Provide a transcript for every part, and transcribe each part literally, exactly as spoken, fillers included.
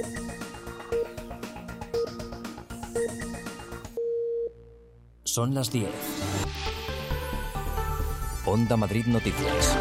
Son las diez. Onda Madrid Noticias.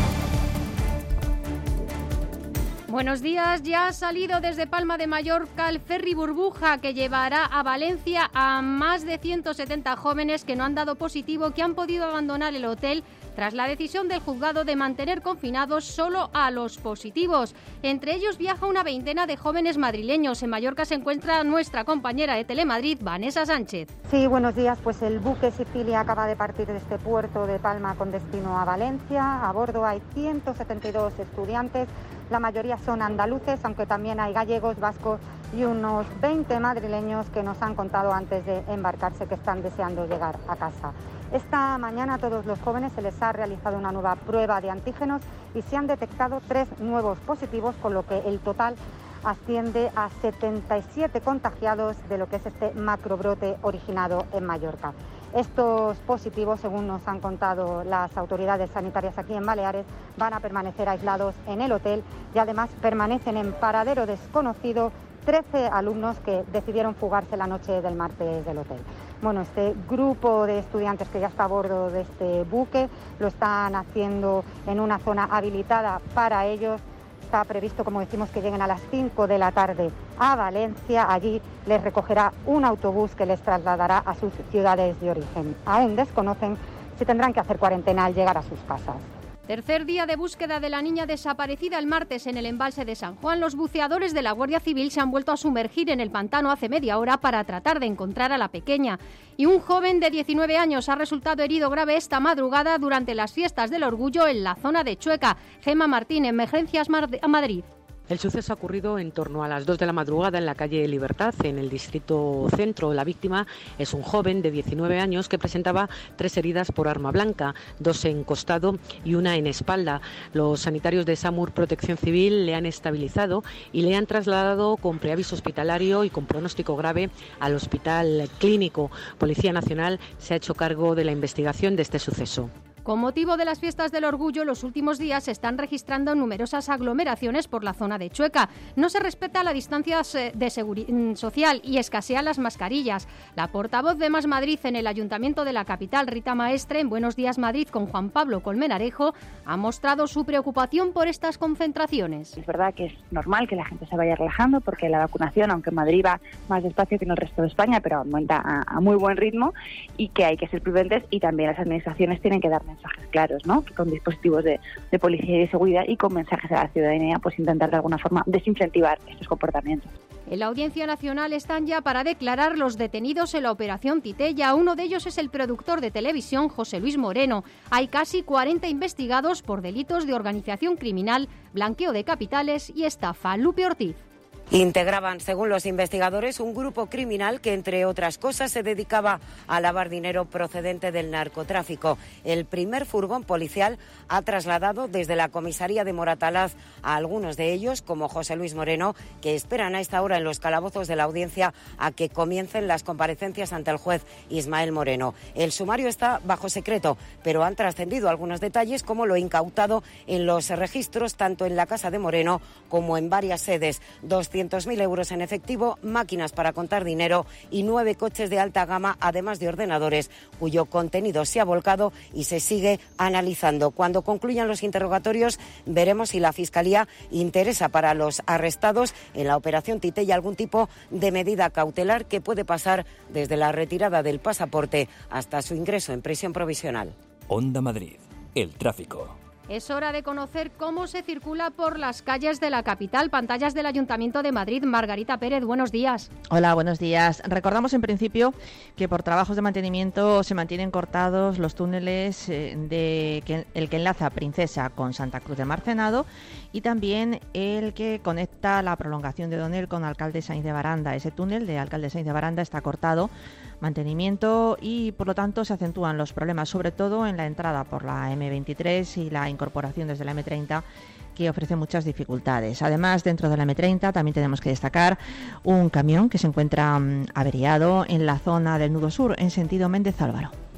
Buenos días. Ya ha salido desde Palma de Mallorca el ferry Burbuja, que llevará a Valencia a más de ciento setenta jóvenes que no han dado positivo, que han podido abandonar el hotel tras la decisión del juzgado de mantener confinados solo a los positivos. Entre ellos viaja una veintena de jóvenes madrileños. En Mallorca se encuentra nuestra compañera de Telemadrid, Vanessa Sánchez. Sí, buenos días. Pues el buque Sicilia acaba de partir de este puerto de Palma con destino a Valencia. A bordo hay ciento setenta y dos estudiantes. La mayoría son andaluces, aunque también hay gallegos, vascos y unos veinte madrileños que nos han contado antes de embarcarse que están deseando llegar a casa. Esta mañana a todos los jóvenes se les ha realizado una nueva prueba de antígenos y se han detectado tres nuevos positivos, con lo que el total asciende a setenta y siete contagiados de lo que es este macrobrote originado en Mallorca. Estos positivos, según nos han contado las autoridades sanitarias aquí en Baleares, van a permanecer aislados en el hotel y además permanecen en paradero desconocido trece alumnos que decidieron fugarse la noche del martes del hotel. Bueno, este grupo de estudiantes que ya está a bordo de este buque lo están haciendo en una zona habilitada para ellos. Está previsto, como decimos, que lleguen a las cinco de la tarde a Valencia. Allí les recogerá un autobús que les trasladará a sus ciudades de origen. Aún desconocen si tendrán que hacer cuarentena al llegar a sus casas. Tercer día de búsqueda de la niña desaparecida el martes en el embalse de San Juan. Los buceadores de la Guardia Civil se han vuelto a sumergir en el pantano hace media hora para tratar de encontrar a la pequeña. Y un joven de diecinueve años ha resultado herido grave esta madrugada durante las fiestas del Orgullo en la zona de Chueca. Gemma Martín, Emergencias a Madrid. El suceso ha ocurrido en torno a las dos de la madrugada en la calle Libertad, en el distrito centro. La víctima es un joven de diecinueve años que presentaba tres heridas por arma blanca, dos en costado y una en espalda. Los sanitarios de SAMUR Protección Civil le han estabilizado y le han trasladado con preaviso hospitalario y con pronóstico grave al Hospital Clínico. Policía Nacional se ha hecho cargo de la investigación de este suceso. Con motivo de las fiestas del Orgullo, los últimos días se están registrando numerosas aglomeraciones por la zona de Chueca. No se respeta la distancia de seguri- social y escasean las mascarillas. La portavoz de Más Madrid en el Ayuntamiento de la capital, Rita Maestre, en Buenos Días Madrid con Juan Pablo Colmenarejo, ha mostrado su preocupación por estas concentraciones. Es verdad que es normal que la gente se vaya relajando porque la vacunación, aunque en Madrid va más despacio que en el resto de España, pero aumenta a, a muy buen ritmo, y que hay que ser prudentes, y también las administraciones tienen que dar mensajes claros, ¿no? Con dispositivos de, de policía y de seguridad, y con mensajes a la ciudadanía, pues intentar de alguna forma desincentivar estos comportamientos. En la Audiencia Nacional están ya para declarar los detenidos en la Operación Titella. Uno de ellos es el productor de televisión José Luis Moreno. Hay casi cuarenta investigados por delitos de organización criminal, blanqueo de capitales y estafa. Lupe Ortiz. Integraban, según los investigadores, un grupo criminal que, entre otras cosas, se dedicaba a lavar dinero procedente del narcotráfico. El primer furgón policial ha trasladado desde la comisaría de Moratalaz a algunos de ellos, como José Luis Moreno, que esperan a esta hora en los calabozos de la audiencia a que comiencen las comparecencias ante el juez Ismael Moreno. El sumario está bajo secreto, pero han trascendido algunos detalles, como lo incautado en los registros, tanto en la casa de Moreno como en varias sedes. doscientos mil euros en efectivo, máquinas para contar dinero y nueve coches de alta gama, además de ordenadores, cuyo contenido se ha volcado y se sigue analizando. Cuando concluyan los interrogatorios, veremos si la Fiscalía interesa para los arrestados en la Operación Titella algún tipo de medida cautelar que puede pasar desde la retirada del pasaporte hasta su ingreso en prisión provisional. Onda Madrid, el tráfico. Es hora de conocer cómo se circula por las calles de la capital. Pantallas del Ayuntamiento de Madrid. Margarita Pérez, buenos días. Hola, buenos días. Recordamos en principio que por trabajos de mantenimiento se mantienen cortados los túneles de que, el que enlaza Princesa con Santa Cruz de Marcenado, y también el que conecta la prolongación de Donel con Alcalde Sainz de Baranda. Ese túnel de Alcalde Sainz de Baranda está cortado, mantenimiento, y por lo tanto se acentúan los problemas, sobre todo en la entrada por la eme veintitrés y la incorporación desde la eme treinta, que ofrece muchas dificultades. Además, dentro de la eme treinta también tenemos que destacar un camión que se encuentra um, averiado en la zona del nudo sur, en sentido Méndez Álvaro.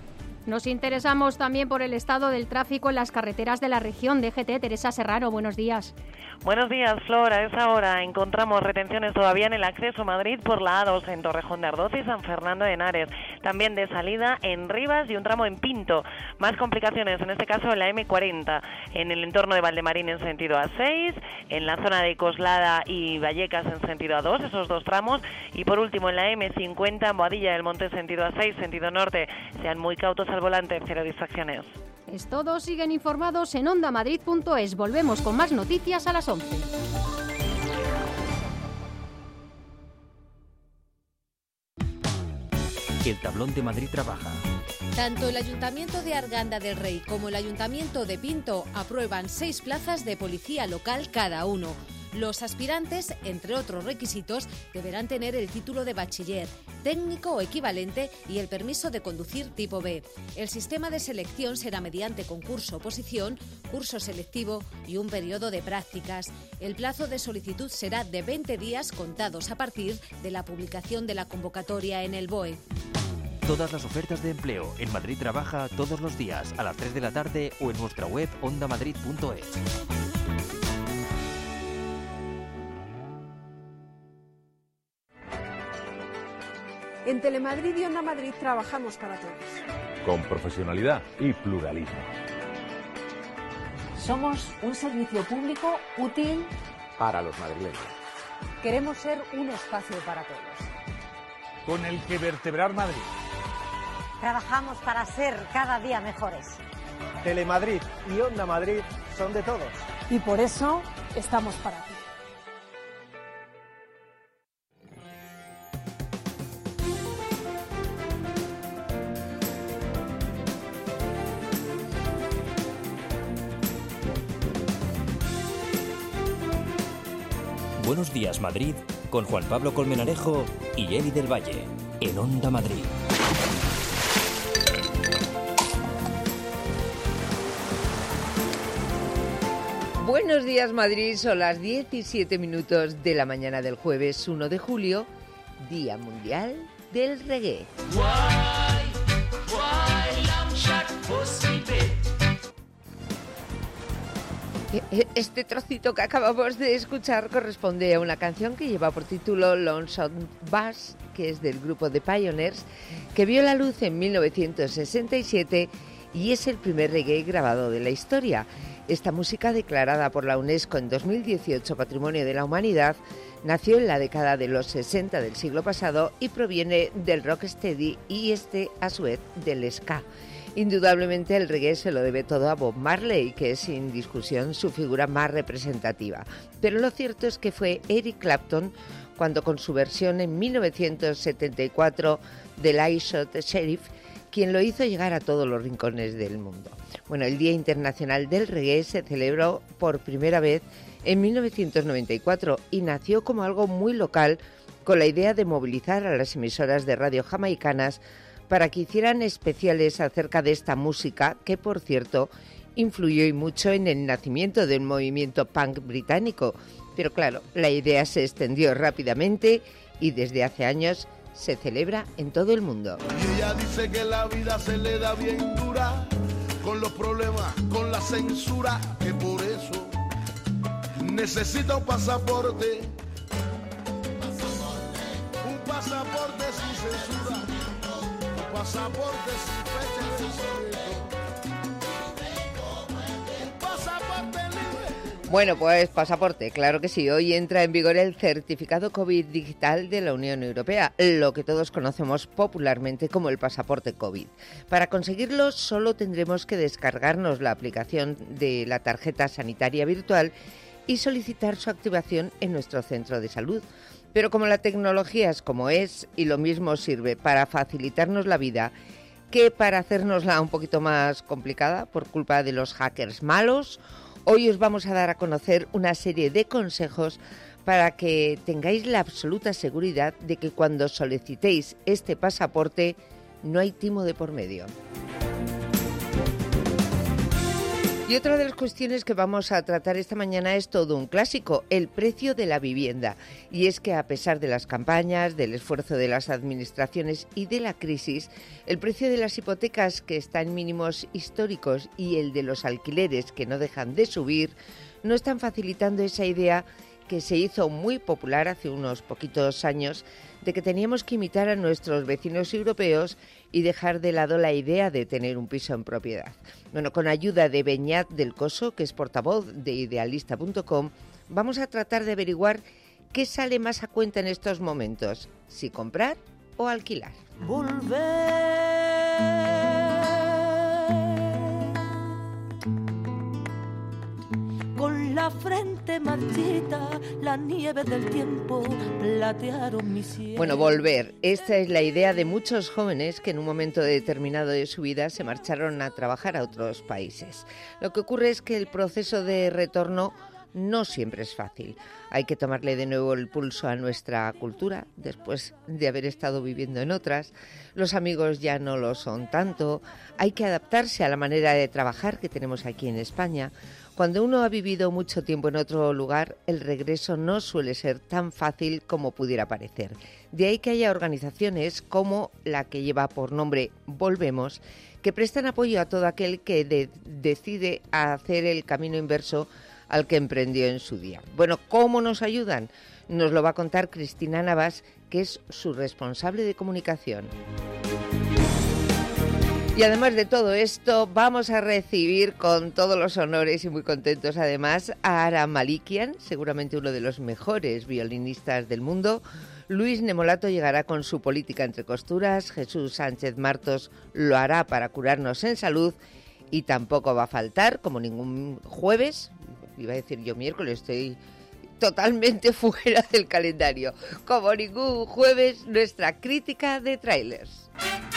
Nos interesamos también por el estado del tráfico en las carreteras de la región. D G T, Teresa Serrano, buenos días. Buenos días, Flor. A esa hora encontramos retenciones todavía en el acceso a Madrid por la A dos en Torrejón de Ardoz y San Fernando de Henares. También de salida en Rivas y un tramo en Pinto. Más complicaciones, en este caso en la eme cuarenta, en el entorno de Valdemarín en sentido A seis, en la zona de Coslada y Vallecas en sentido A dos, esos dos tramos. Y por último en la eme cincuenta, en Boadilla del Monte sentido A seis, sentido norte. Sean muy cautos al volante, cero distracciones. Es todo, siguen informados en onda madrid punto es. Volvemos con más noticias a las once. El Tablón de Madrid trabaja. Tanto el Ayuntamiento de Arganda del Rey como el Ayuntamiento de Pinto aprueban seis plazas de policía local cada uno. Los aspirantes, entre otros requisitos, deberán tener el título de bachiller, técnico o equivalente y el permiso de conducir tipo B. El sistema de selección será mediante concurso-oposición, curso selectivo y un periodo de prácticas. El plazo de solicitud será de veinte días contados a partir de la publicación de la convocatoria en el B O E. Todas las ofertas de empleo en Madrid Trabaja todos los días a las tres de la tarde o en nuestra web onda madrid punto es. En Telemadrid y Onda Madrid trabajamos para todos. Con profesionalidad y pluralismo. Somos un servicio público útil para los madrileños. Queremos ser un espacio para todos. Con el que vertebrar Madrid. Trabajamos para ser cada día mejores. Telemadrid y Onda Madrid son de todos. Y por eso estamos para ti. Buenos días, Madrid, con Juan Pablo Colmenarejo y Eli del Valle, en Onda Madrid. Buenos días, Madrid, son las diecisiete minutos de la mañana del jueves uno de julio, Día Mundial del Reggae. Este trocito que acabamos de escuchar corresponde a una canción que lleva por título Lonesome Bus, que es del grupo The Pioneers, que vio la luz en mil novecientos sesenta y siete y es el primer reggae grabado de la historia. Esta música, declarada por la UNESCO en dos mil dieciocho Patrimonio de la Humanidad, nació en la década de los sesenta del siglo pasado y proviene del rocksteady y este, a su vez, del ska. Indudablemente el reggae se lo debe todo a Bob Marley, que es sin discusión su figura más representativa. Pero lo cierto es que fue Eric Clapton cuando, con su versión en mil novecientos setenta y cuatro del I Shot Sheriff, quien lo hizo llegar a todos los rincones del mundo. Bueno, el Día Internacional del Reggae se celebró por primera vez en mil novecientos noventa y cuatro y nació como algo muy local, con la idea de movilizar a las emisoras de radio jamaicanas para que hicieran especiales acerca de esta música, que por cierto influyó y mucho en el nacimiento del movimiento punk británico. Pero claro, la idea se extendió rápidamente y desde hace años se celebra en todo el mundo. Y ella dice que la vida se le da bien dura, con los problemas, con la censura, que por eso necesita un pasaporte. Un pasaporte sin censura. Pasaporte sin fecha de vencimiento. Un pasaporte libre. Bueno, pues pasaporte, claro que sí. Hoy entra en vigor el certificado COVID digital de la Unión Europea, lo que todos conocemos popularmente como el pasaporte COVID. Para conseguirlo solo tendremos que descargarnos la aplicación de la tarjeta sanitaria virtual y solicitar su activación en nuestro centro de salud. Pero como la tecnología es como es y lo mismo sirve para facilitarnos la vida que para hacérnosla un poquito más complicada por culpa de los hackers malos, hoy os vamos a dar a conocer una serie de consejos para que tengáis la absoluta seguridad de que cuando solicitéis este pasaporte no hay timo de por medio. Y otra de las cuestiones que vamos a tratar esta mañana es todo un clásico, el precio de la vivienda. Y es que a pesar de las campañas, del esfuerzo de las administraciones y de la crisis, el precio de las hipotecas, que está en mínimos históricos, y el de los alquileres, que no dejan de subir, no están facilitando esa idea que se hizo muy popular hace unos poquitos años de que teníamos que imitar a nuestros vecinos europeos y dejar de lado la idea de tener un piso en propiedad. Bueno, con ayuda de Beñat del Coso, que es portavoz de idealista punto com, vamos a tratar de averiguar qué sale más a cuenta en estos momentos, si comprar o alquilar. Volver. Con la frente marchita, la nieve del tiempo platearon mi cielo. Bueno, volver. Esta es la idea de muchos jóvenes que en un momento determinado de su vida se marcharon a trabajar a otros países. Lo que ocurre es que el proceso de retorno no siempre es fácil. Hay que tomarle de nuevo el pulso a nuestra cultura después de haber estado viviendo en otras. Los amigos ya no lo son tanto. Hay que adaptarse a la manera de trabajar que tenemos aquí en España. Cuando uno ha vivido mucho tiempo en otro lugar, el regreso no suele ser tan fácil como pudiera parecer. De ahí que haya organizaciones como la que lleva por nombre Volvemos, que prestan apoyo a todo aquel que de- decide hacer el camino inverso al que emprendió en su día. Bueno, ¿cómo nos ayudan? Nos lo va a contar Cristina Navas, que es su responsable de comunicación. Y además de todo esto, vamos a recibir con todos los honores y muy contentos además a Ara Malikian, seguramente uno de los mejores violinistas del mundo. Luis Nemolato llegará con su política entre costuras, Jesús Sánchez Martos lo hará para curarnos en salud y tampoco va a faltar, como ningún jueves, iba a decir yo miércoles, estoy totalmente fuera del calendario, como ningún jueves, nuestra crítica de tráilers.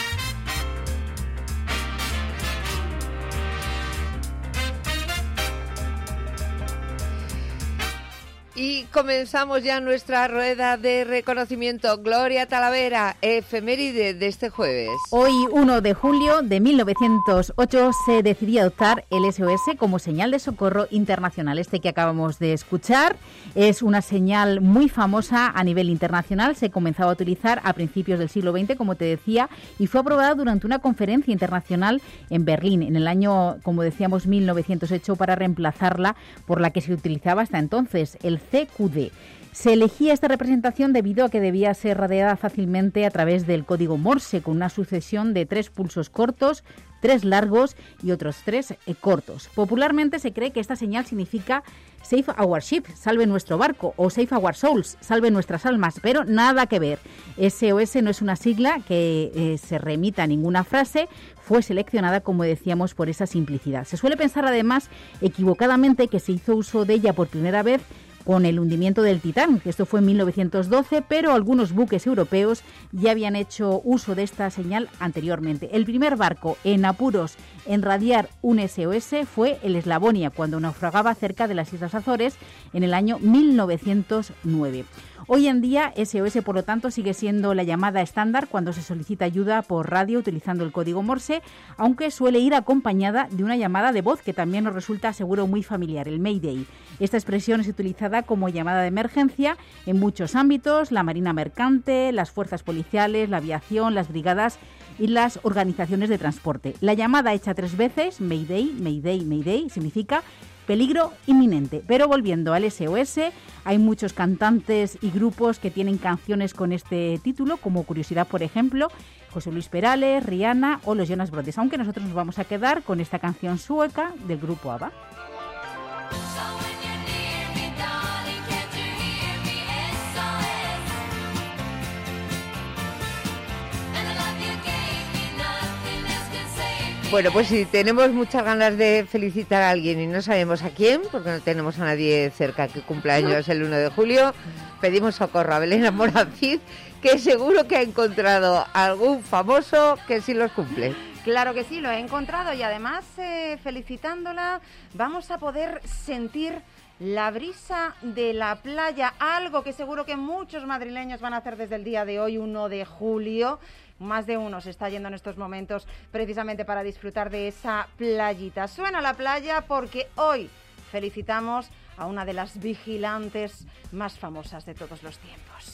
Y comenzamos ya nuestra rueda de reconocimiento. Gloria Talavera, efeméride de este jueves. Hoy, uno de julio de mil novecientos ocho, se decidió adoptar el S O S como señal de socorro internacional. Este que acabamos de escuchar es una señal muy famosa a nivel internacional. Se comenzaba a utilizar a principios del siglo veinte, como te decía, y fue aprobada durante una conferencia internacional en Berlín, en el año, como decíamos, mil novecientos ocho, para reemplazarla por la que se utilizaba hasta entonces, el C Q D. Se elegía esta representación debido a que debía ser radiada fácilmente a través del código Morse, con una sucesión de tres pulsos cortos, tres largos y otros tres eh, cortos. Popularmente se cree que esta señal significa Save our ship, salve nuestro barco, o Save our souls, salve nuestras almas, pero nada que ver. S O S no es una sigla que eh, se remita a ninguna frase, fue seleccionada, como decíamos, por esa simplicidad. Se suele pensar además equivocadamente que se hizo uso de ella por primera vez con el hundimiento del Titán, que esto fue en mil novecientos doce, pero algunos buques europeos ya habían hecho uso de esta señal anteriormente. El primer barco en apuros en radiar un S O S fue el Eslavonia, cuando naufragaba cerca de las Islas Azores en el año mil novecientos nueve. Hoy en día, S O S, por lo tanto, sigue siendo la llamada estándar cuando se solicita ayuda por radio utilizando el código Morse, aunque suele ir acompañada de una llamada de voz que también nos resulta seguro muy familiar, el Mayday. Esta expresión es utilizada como llamada de emergencia en muchos ámbitos: la marina mercante, las fuerzas policiales, la aviación, las brigadas y las organizaciones de transporte. La llamada hecha tres veces, Mayday, Mayday, Mayday, significa peligro inminente. Pero volviendo al S O S, hay muchos cantantes y grupos que tienen canciones con este título, como curiosidad, por ejemplo, José Luis Perales, Rihanna o los Jonas Brothers, aunque nosotros nos vamos a quedar con esta canción sueca del grupo ABBA. Bueno, pues si tenemos muchas ganas de felicitar a alguien y no sabemos a quién, porque no tenemos a nadie cerca que cumpla años el uno de julio, pedimos socorro a Belén Morancid, que seguro que ha encontrado algún famoso que sí los cumple. Claro que sí, lo he encontrado y además, eh, felicitándola, vamos a poder sentir la brisa de la playa, algo que seguro que muchos madrileños van a hacer desde el día de hoy, uno de julio, más de uno se está yendo en estos momentos precisamente para disfrutar de esa playita. Suena la playa porque hoy felicitamos a una de las vigilantes más famosas de todos los tiempos.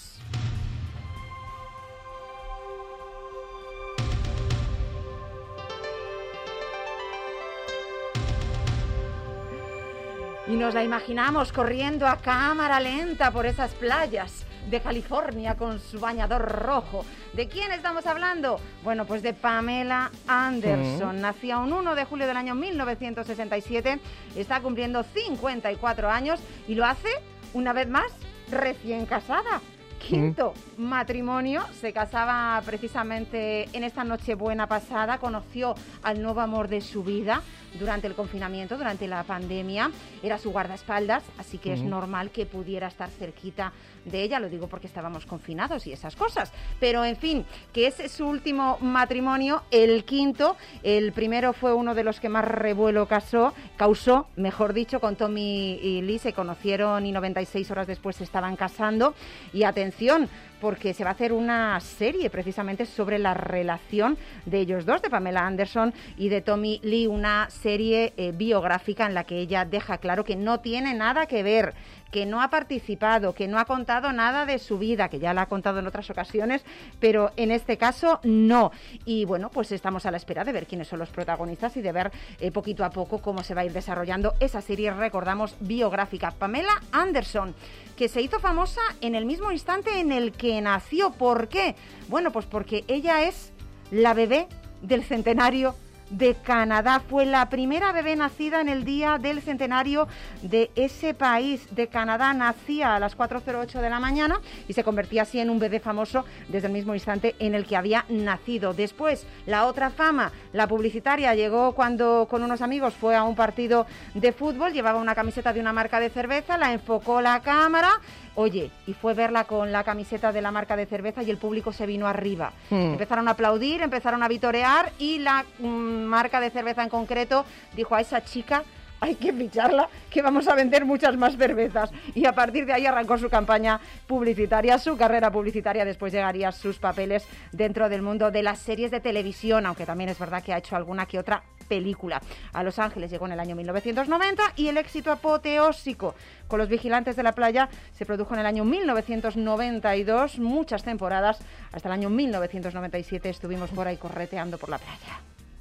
Y nos la imaginamos corriendo a cámara lenta por esas playas de California con su bañador rojo. ¿De quién estamos hablando? Bueno, pues de Pamela Anderson. Mm. Nacía un uno de julio del año mil novecientos sesenta y siete, está cumpliendo cincuenta y cuatro años y lo hace, una vez más, recién casada. Quinto mm. matrimonio, se casaba precisamente en esta Nochebuena pasada, conoció al nuevo amor de su vida durante el confinamiento, durante la pandemia, era su guardaespaldas, así que mm. es normal que pudiera estar cerquita de ella, lo digo porque estábamos confinados y esas cosas, pero en fin, que ese es su último matrimonio, el quinto, el primero fue uno de los que más revuelo causó, causó, mejor dicho, con Tommy y Lee, se conocieron y noventa y seis horas después se estaban casando, y atención, porque se va a hacer una serie precisamente sobre la relación de ellos dos, de Pamela Anderson y de Tommy Lee, una serie eh, biográfica en la que ella deja claro que no tiene nada que ver, que no ha participado, que no ha contado nada de su vida, que ya la ha contado en otras ocasiones, pero en este caso no. Y bueno, pues estamos a la espera de ver quiénes son los protagonistas y de ver eh, poquito a poco cómo se va a ir desarrollando esa serie, recordamos, biográfica. Pamela Anderson, que se hizo famosa en el mismo instante en el que nació. ¿Por qué? Bueno, pues porque ella es la bebé del centenario de Canadá. Fue la primera bebé nacida en el día del centenario de ese país, de Canadá. Nacía a las cuatro cero ocho de la mañana y se convertía así en un bebé famoso desde el mismo instante en el que había nacido. Después, la otra fama, la publicitaria, llegó cuando con unos amigos fue a un partido de fútbol, llevaba una camiseta de una marca de cerveza, la enfocó la cámara, oye, y fue verla con la camiseta de la marca de cerveza y el público se vino arriba. Mm. Empezaron a aplaudir, empezaron a vitorear y la mm, marca de cerveza en concreto dijo: a esa chica hay que ficharla, que vamos a vender muchas más cervezas. Y a partir de ahí arrancó su campaña publicitaria, su carrera publicitaria. Después llegarían sus papeles dentro del mundo de las series de televisión, aunque también es verdad que ha hecho alguna que otra película. A Los Ángeles llegó en el año mil novecientos noventa y el éxito apoteósico con Los Vigilantes de la Playa se produjo en el año mil novecientos noventa y dos, muchas temporadas, hasta el año mil novecientos noventa y siete estuvimos por ahí correteando por la playa.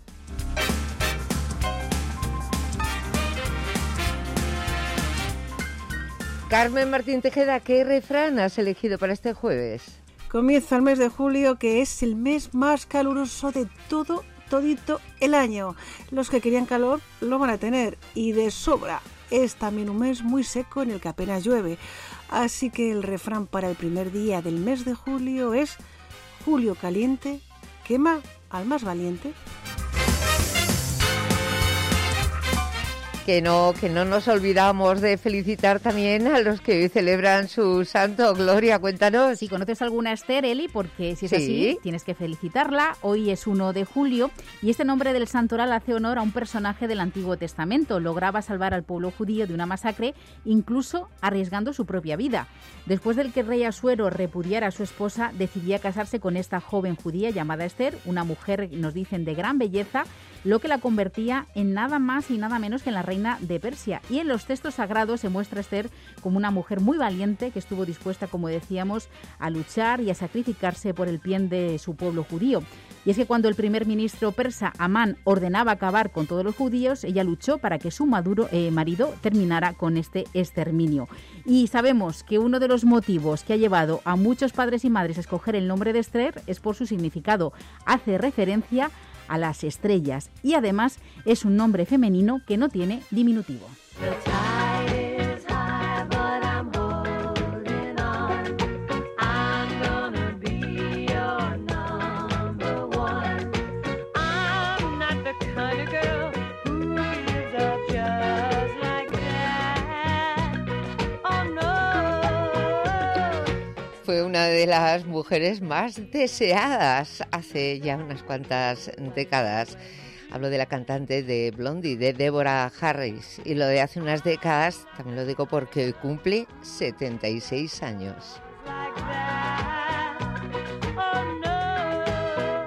Carmen Martín Tejeda, ¿qué refrán has elegido para este jueves? Comienza el mes de julio, que es el mes más caluroso de todo, todito el año. Los que querían calor lo van a tener, y de sobra. Es también un mes muy seco en el que apenas llueve. Así que el refrán para el primer día del mes de julio es: julio caliente, quema al más valiente. Que no, que no nos olvidamos de felicitar también a los que hoy celebran su santo. Gloria, cuéntanos. Si conoces alguna Esther, Eli, porque si es ¿Sí? así, tienes que felicitarla. Hoy es uno de julio y este nombre del santoral hace honor a un personaje del Antiguo Testamento. Lograba salvar al pueblo judío de una masacre, incluso arriesgando su propia vida. Después del que el rey Asuero repudiara a su esposa, decidía casarse con esta joven judía llamada Esther, una mujer, nos dicen, de gran belleza, lo que la convertía en nada más y nada menos que en la reina de Persia. Y en los textos sagrados se muestra Esther como una mujer muy valiente que estuvo dispuesta, como decíamos, a luchar y a sacrificarse por el bien de su pueblo judío. Y es que cuando el primer ministro persa, Amán, ordenaba acabar con todos los judíos, ella luchó para que su maduro, eh, marido terminara con este exterminio. Y sabemos que uno de los motivos que ha llevado a muchos padres y madres a escoger el nombre de Esther es por su significado. Hace referencia a las estrellas y además es un nombre femenino que no tiene diminutivo. Fue una de las mujeres más deseadas hace ya unas cuantas décadas. Hablo de la cantante de Blondie, de Deborah Harris. Y lo de hace unas décadas, también lo digo porque hoy cumple setenta y seis años.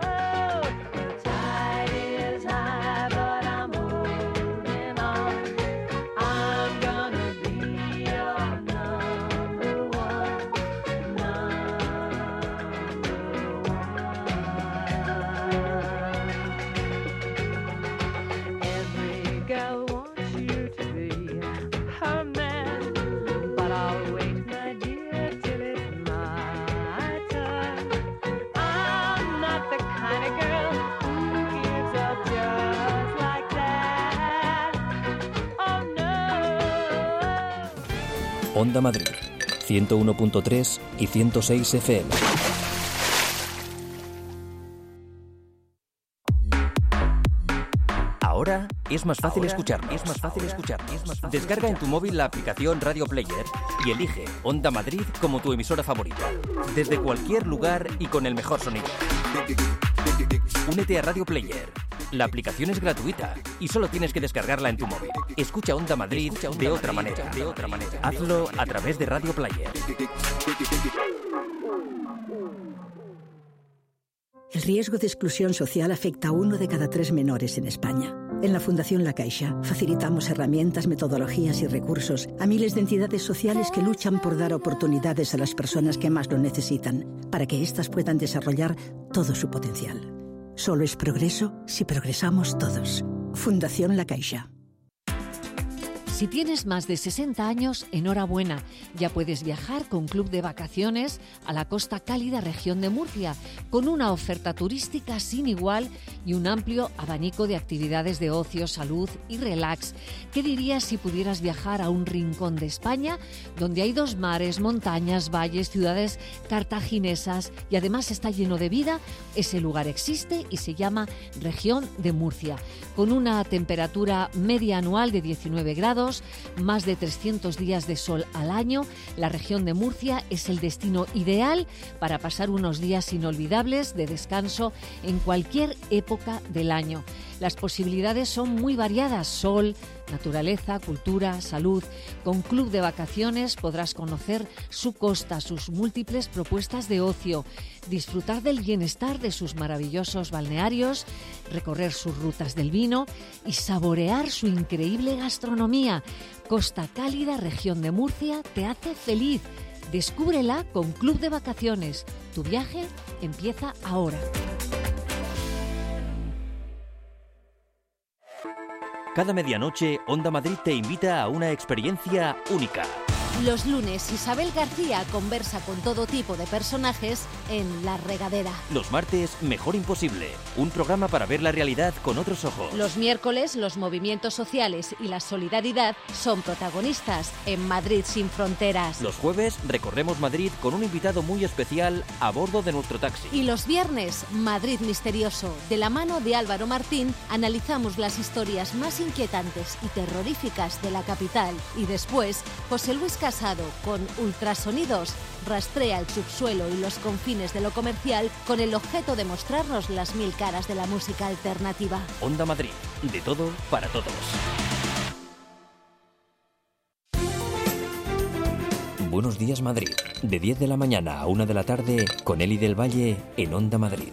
Onda Madrid, ciento uno punto tres y ciento seis F M. Ahora es más fácil escuchar, es más fácil escuchar. Descarga en tu móvil la aplicación Radio Player y elige Onda Madrid como tu emisora favorita, desde cualquier lugar y con el mejor sonido. Únete a Radio Player. La aplicación es gratuita y solo tienes que descargarla en tu móvil. Escucha Onda Madrid de otra manera. De otra manera. Hazlo a través de Radio Player. El riesgo de exclusión social afecta a uno de cada tres menores en España. En la Fundación La Caixa facilitamos herramientas, metodologías y recursos a miles de entidades sociales que luchan por dar oportunidades a las personas que más lo necesitan, para que éstas puedan desarrollar todo su potencial. Solo es progreso si progresamos todos. Fundación La Caixa. Si tienes más de sesenta años, enhorabuena. Ya puedes viajar con Club de Vacaciones a la costa cálida región de Murcia, con una oferta turística sin igual y un amplio abanico de actividades de ocio, salud y relax. ¿Qué dirías si pudieras viajar a un rincón de España donde hay dos mares, montañas, valles, ciudades cartaginesas y además está lleno de vida? Ese lugar existe y se llama Región de Murcia, con una temperatura media anual de diecinueve grados, más de trescientos días de sol al año. La región de Murcia es el destino ideal para pasar unos días inolvidables de descanso en cualquier época del año. Las posibilidades son muy variadas: sol, naturaleza, cultura, salud. Con Club de Vacaciones podrás conocer su costa, sus múltiples propuestas de ocio, disfrutar del bienestar de sus maravillosos balnearios, recorrer sus rutas del vino y saborear su increíble gastronomía. Costa Cálida, región de Murcia, te hace feliz. Descúbrela con Club de Vacaciones. Tu viaje empieza ahora. Cada medianoche, Onda Madrid te invita a una experiencia única. Los lunes, Isabel García conversa con todo tipo de personajes en La Regadera. Los martes, Mejor Imposible, un programa para ver la realidad con otros ojos. Los miércoles, los movimientos sociales y la solidaridad son protagonistas en Madrid sin fronteras. Los jueves, recorremos Madrid con un invitado muy especial a bordo de nuestro taxi. Y los viernes, Madrid Misterioso. De la mano de Álvaro Martín, analizamos las historias más inquietantes y terroríficas de la capital. Y después, José Luis Casado, con Ultrasonidos, rastrea el subsuelo y los confines de lo comercial con el objeto de mostrarnos las mil caras de la música alternativa. Onda Madrid, de todo para todos. Buenos días Madrid, de diez de la mañana a una de la tarde, con Eli del Valle en Onda Madrid.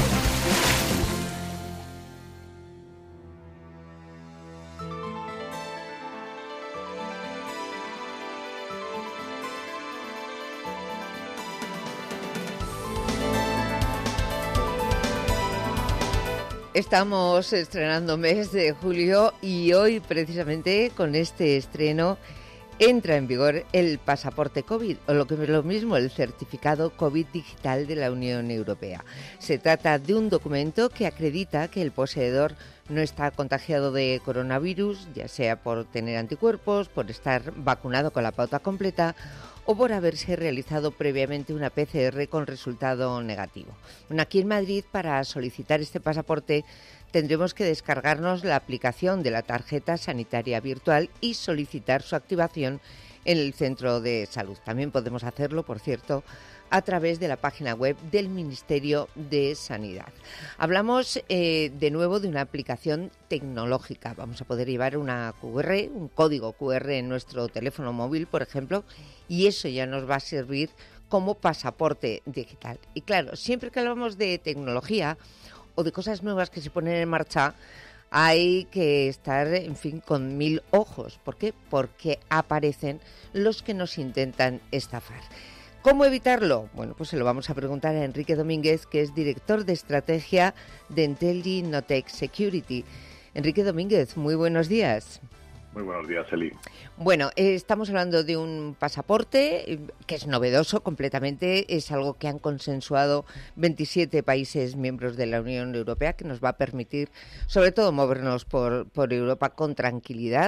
Estamos estrenando mes de julio y hoy precisamente con este estreno entra en vigor el pasaporte COVID, o lo que es lo mismo, el certificado COVID digital de la Unión Europea. Se trata de un documento que acredita que el poseedor no está contagiado de coronavirus, ya sea por tener anticuerpos, por estar vacunado con la pauta completa o por haberse realizado previamente una P C R con resultado negativo. Bueno, aquí en Madrid, para solicitar este pasaporte, tendremos que descargarnos la aplicación de la tarjeta sanitaria virtual y solicitar su activación en el centro de salud. También podemos hacerlo, por cierto, a través de la página web del Ministerio de Sanidad. Hablamos eh, de nuevo de una aplicación tecnológica. Vamos a poder llevar una Q R, un código Q R en nuestro teléfono móvil, por ejemplo, y eso ya nos va a servir como pasaporte digital. Y claro, siempre que hablamos de tecnología o de cosas nuevas que se ponen en marcha, hay que estar, en fin, con mil ojos. ¿Por qué? Porque aparecen los que nos intentan estafar. ¿Cómo evitarlo? Bueno, pues se lo vamos a preguntar a Enrique Domínguez, que es director de estrategia de Entelli Notec Security. Enrique Domínguez, muy buenos días. Muy buenos días, Eli. Bueno, eh, estamos hablando de un pasaporte eh, que es novedoso completamente, es algo que han consensuado veintisiete países miembros de la Unión Europea, que nos va a permitir, sobre todo, movernos por, por Europa con tranquilidad,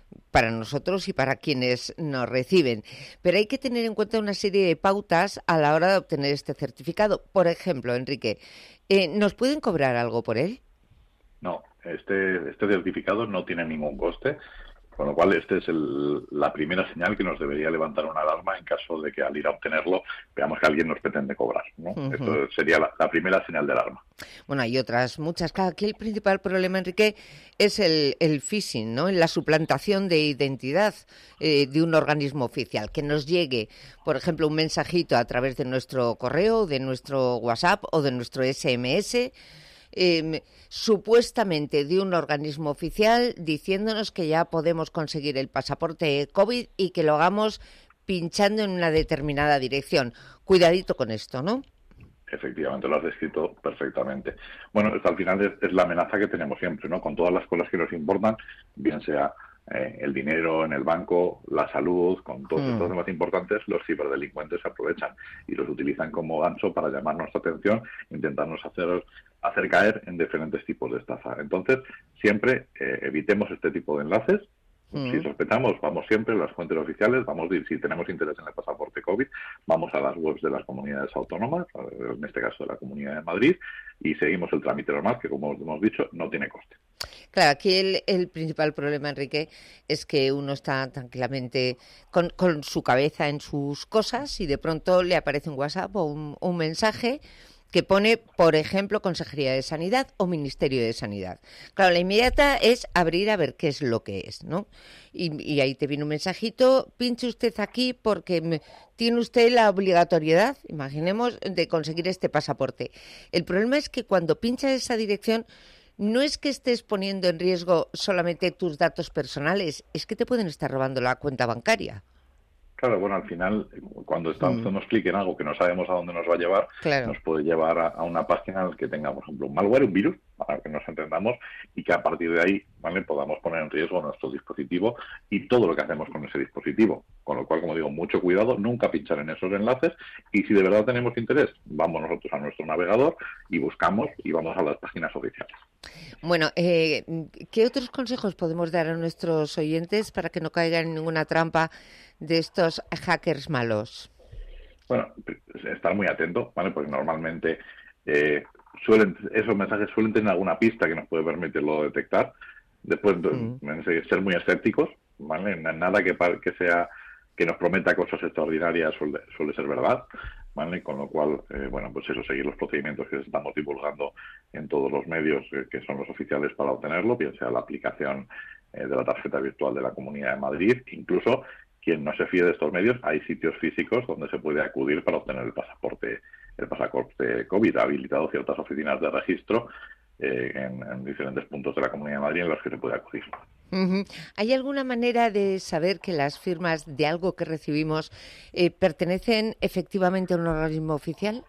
para nosotros y para quienes nos reciben. Pero hay que tener en cuenta una serie de pautas a la hora de obtener este certificado. Por ejemplo, Enrique, eh, ¿nos pueden cobrar algo por él? No, este, este certificado no tiene ningún coste, con lo cual este es el, la primera señal que nos debería levantar una alarma en caso de que al ir a obtenerlo veamos que alguien nos pretende cobrar, ¿no? Uh-huh. Esto sería la, la primera señal de alarma. Bueno, hay otras muchas. Claro, aquí el principal problema, Enrique, es el, el phishing, ¿no? La suplantación de identidad eh, de un organismo oficial. Que nos llegue, por ejemplo, un mensajito a través de nuestro correo, de nuestro WhatsApp o de nuestro ese eme ese, Eh, supuestamente de un organismo oficial diciéndonos que ya podemos conseguir el pasaporte COVID y que lo hagamos pinchando en una determinada dirección. Cuidadito con esto, ¿no? Efectivamente, lo has descrito perfectamente. Bueno, al final es, es la amenaza que tenemos siempre, ¿no? Con todas las cosas que nos importan, bien sea Eh, el dinero en el banco, la salud, con todos mm. estos temas importantes, los ciberdelincuentes se aprovechan y los utilizan como gancho para llamar nuestra atención, intentarnos hacer, hacer caer en diferentes tipos de estafa. Entonces, siempre eh, evitemos este tipo de enlaces. Mm. Si sospechamos, vamos siempre a las fuentes oficiales, vamos si tenemos interés en el pasaporte COVID, vamos a las webs de las comunidades autónomas, en este caso de la Comunidad de Madrid, y seguimos el trámite normal, que como hemos dicho, no tiene coste. Claro, aquí el, el principal problema, Enrique, es que uno está tranquilamente con, con su cabeza en sus cosas y de pronto le aparece un WhatsApp o un, un mensaje que pone, por ejemplo, Consejería de Sanidad o Ministerio de Sanidad. Claro, la inmediata es abrir a ver qué es lo que es, ¿no? Y, y ahí te viene un mensajito, pinche usted aquí porque me, tiene usted la obligatoriedad, imaginemos, de conseguir este pasaporte. El problema es que cuando pinchas esa dirección, no es que estés poniendo en riesgo solamente tus datos personales, es que te pueden estar robando la cuenta bancaria. Claro, bueno, al final, cuando estamos mm. clic en algo que no sabemos a dónde nos va a llevar, claro. nos puede llevar a, a una página que tenga, por ejemplo, un malware, un virus, para que nos entendamos, y que a partir de ahí, ¿vale?, podamos poner en riesgo nuestro dispositivo y todo lo que hacemos con ese dispositivo. Con lo cual, como digo, mucho cuidado, nunca pinchar en esos enlaces, y si de verdad tenemos interés, vamos nosotros a nuestro navegador y buscamos y vamos a las páginas oficiales. Bueno, eh, ¿qué otros consejos podemos dar a nuestros oyentes para que no caigan en ninguna trampa de estos hackers malos? Bueno, estar muy atento, ¿vale? Porque normalmente eh, suelen esos mensajes suelen tener alguna pista que nos puede permitirlo detectar. Después, mm. ser muy escépticos, ¿vale? Nada que, que sea que nos prometa cosas extraordinarias suele, suele ser verdad, ¿vale? Con lo cual, eh, bueno, pues eso, seguir los procedimientos que estamos divulgando en todos los medios eh, que son los oficiales para obtenerlo, bien sea la aplicación eh, de la tarjeta virtual de la Comunidad de Madrid, incluso quien no se fíe de estos medios, hay sitios físicos donde se puede acudir para obtener el pasaporte, el pasaporte COVID. Ha habilitado ciertas oficinas de registro eh, en, en diferentes puntos de la Comunidad de Madrid en los que se puede acudir. Uh-huh. ¿Hay alguna manera de saber que las firmas de algo que recibimos eh, pertenecen efectivamente a un organismo oficial?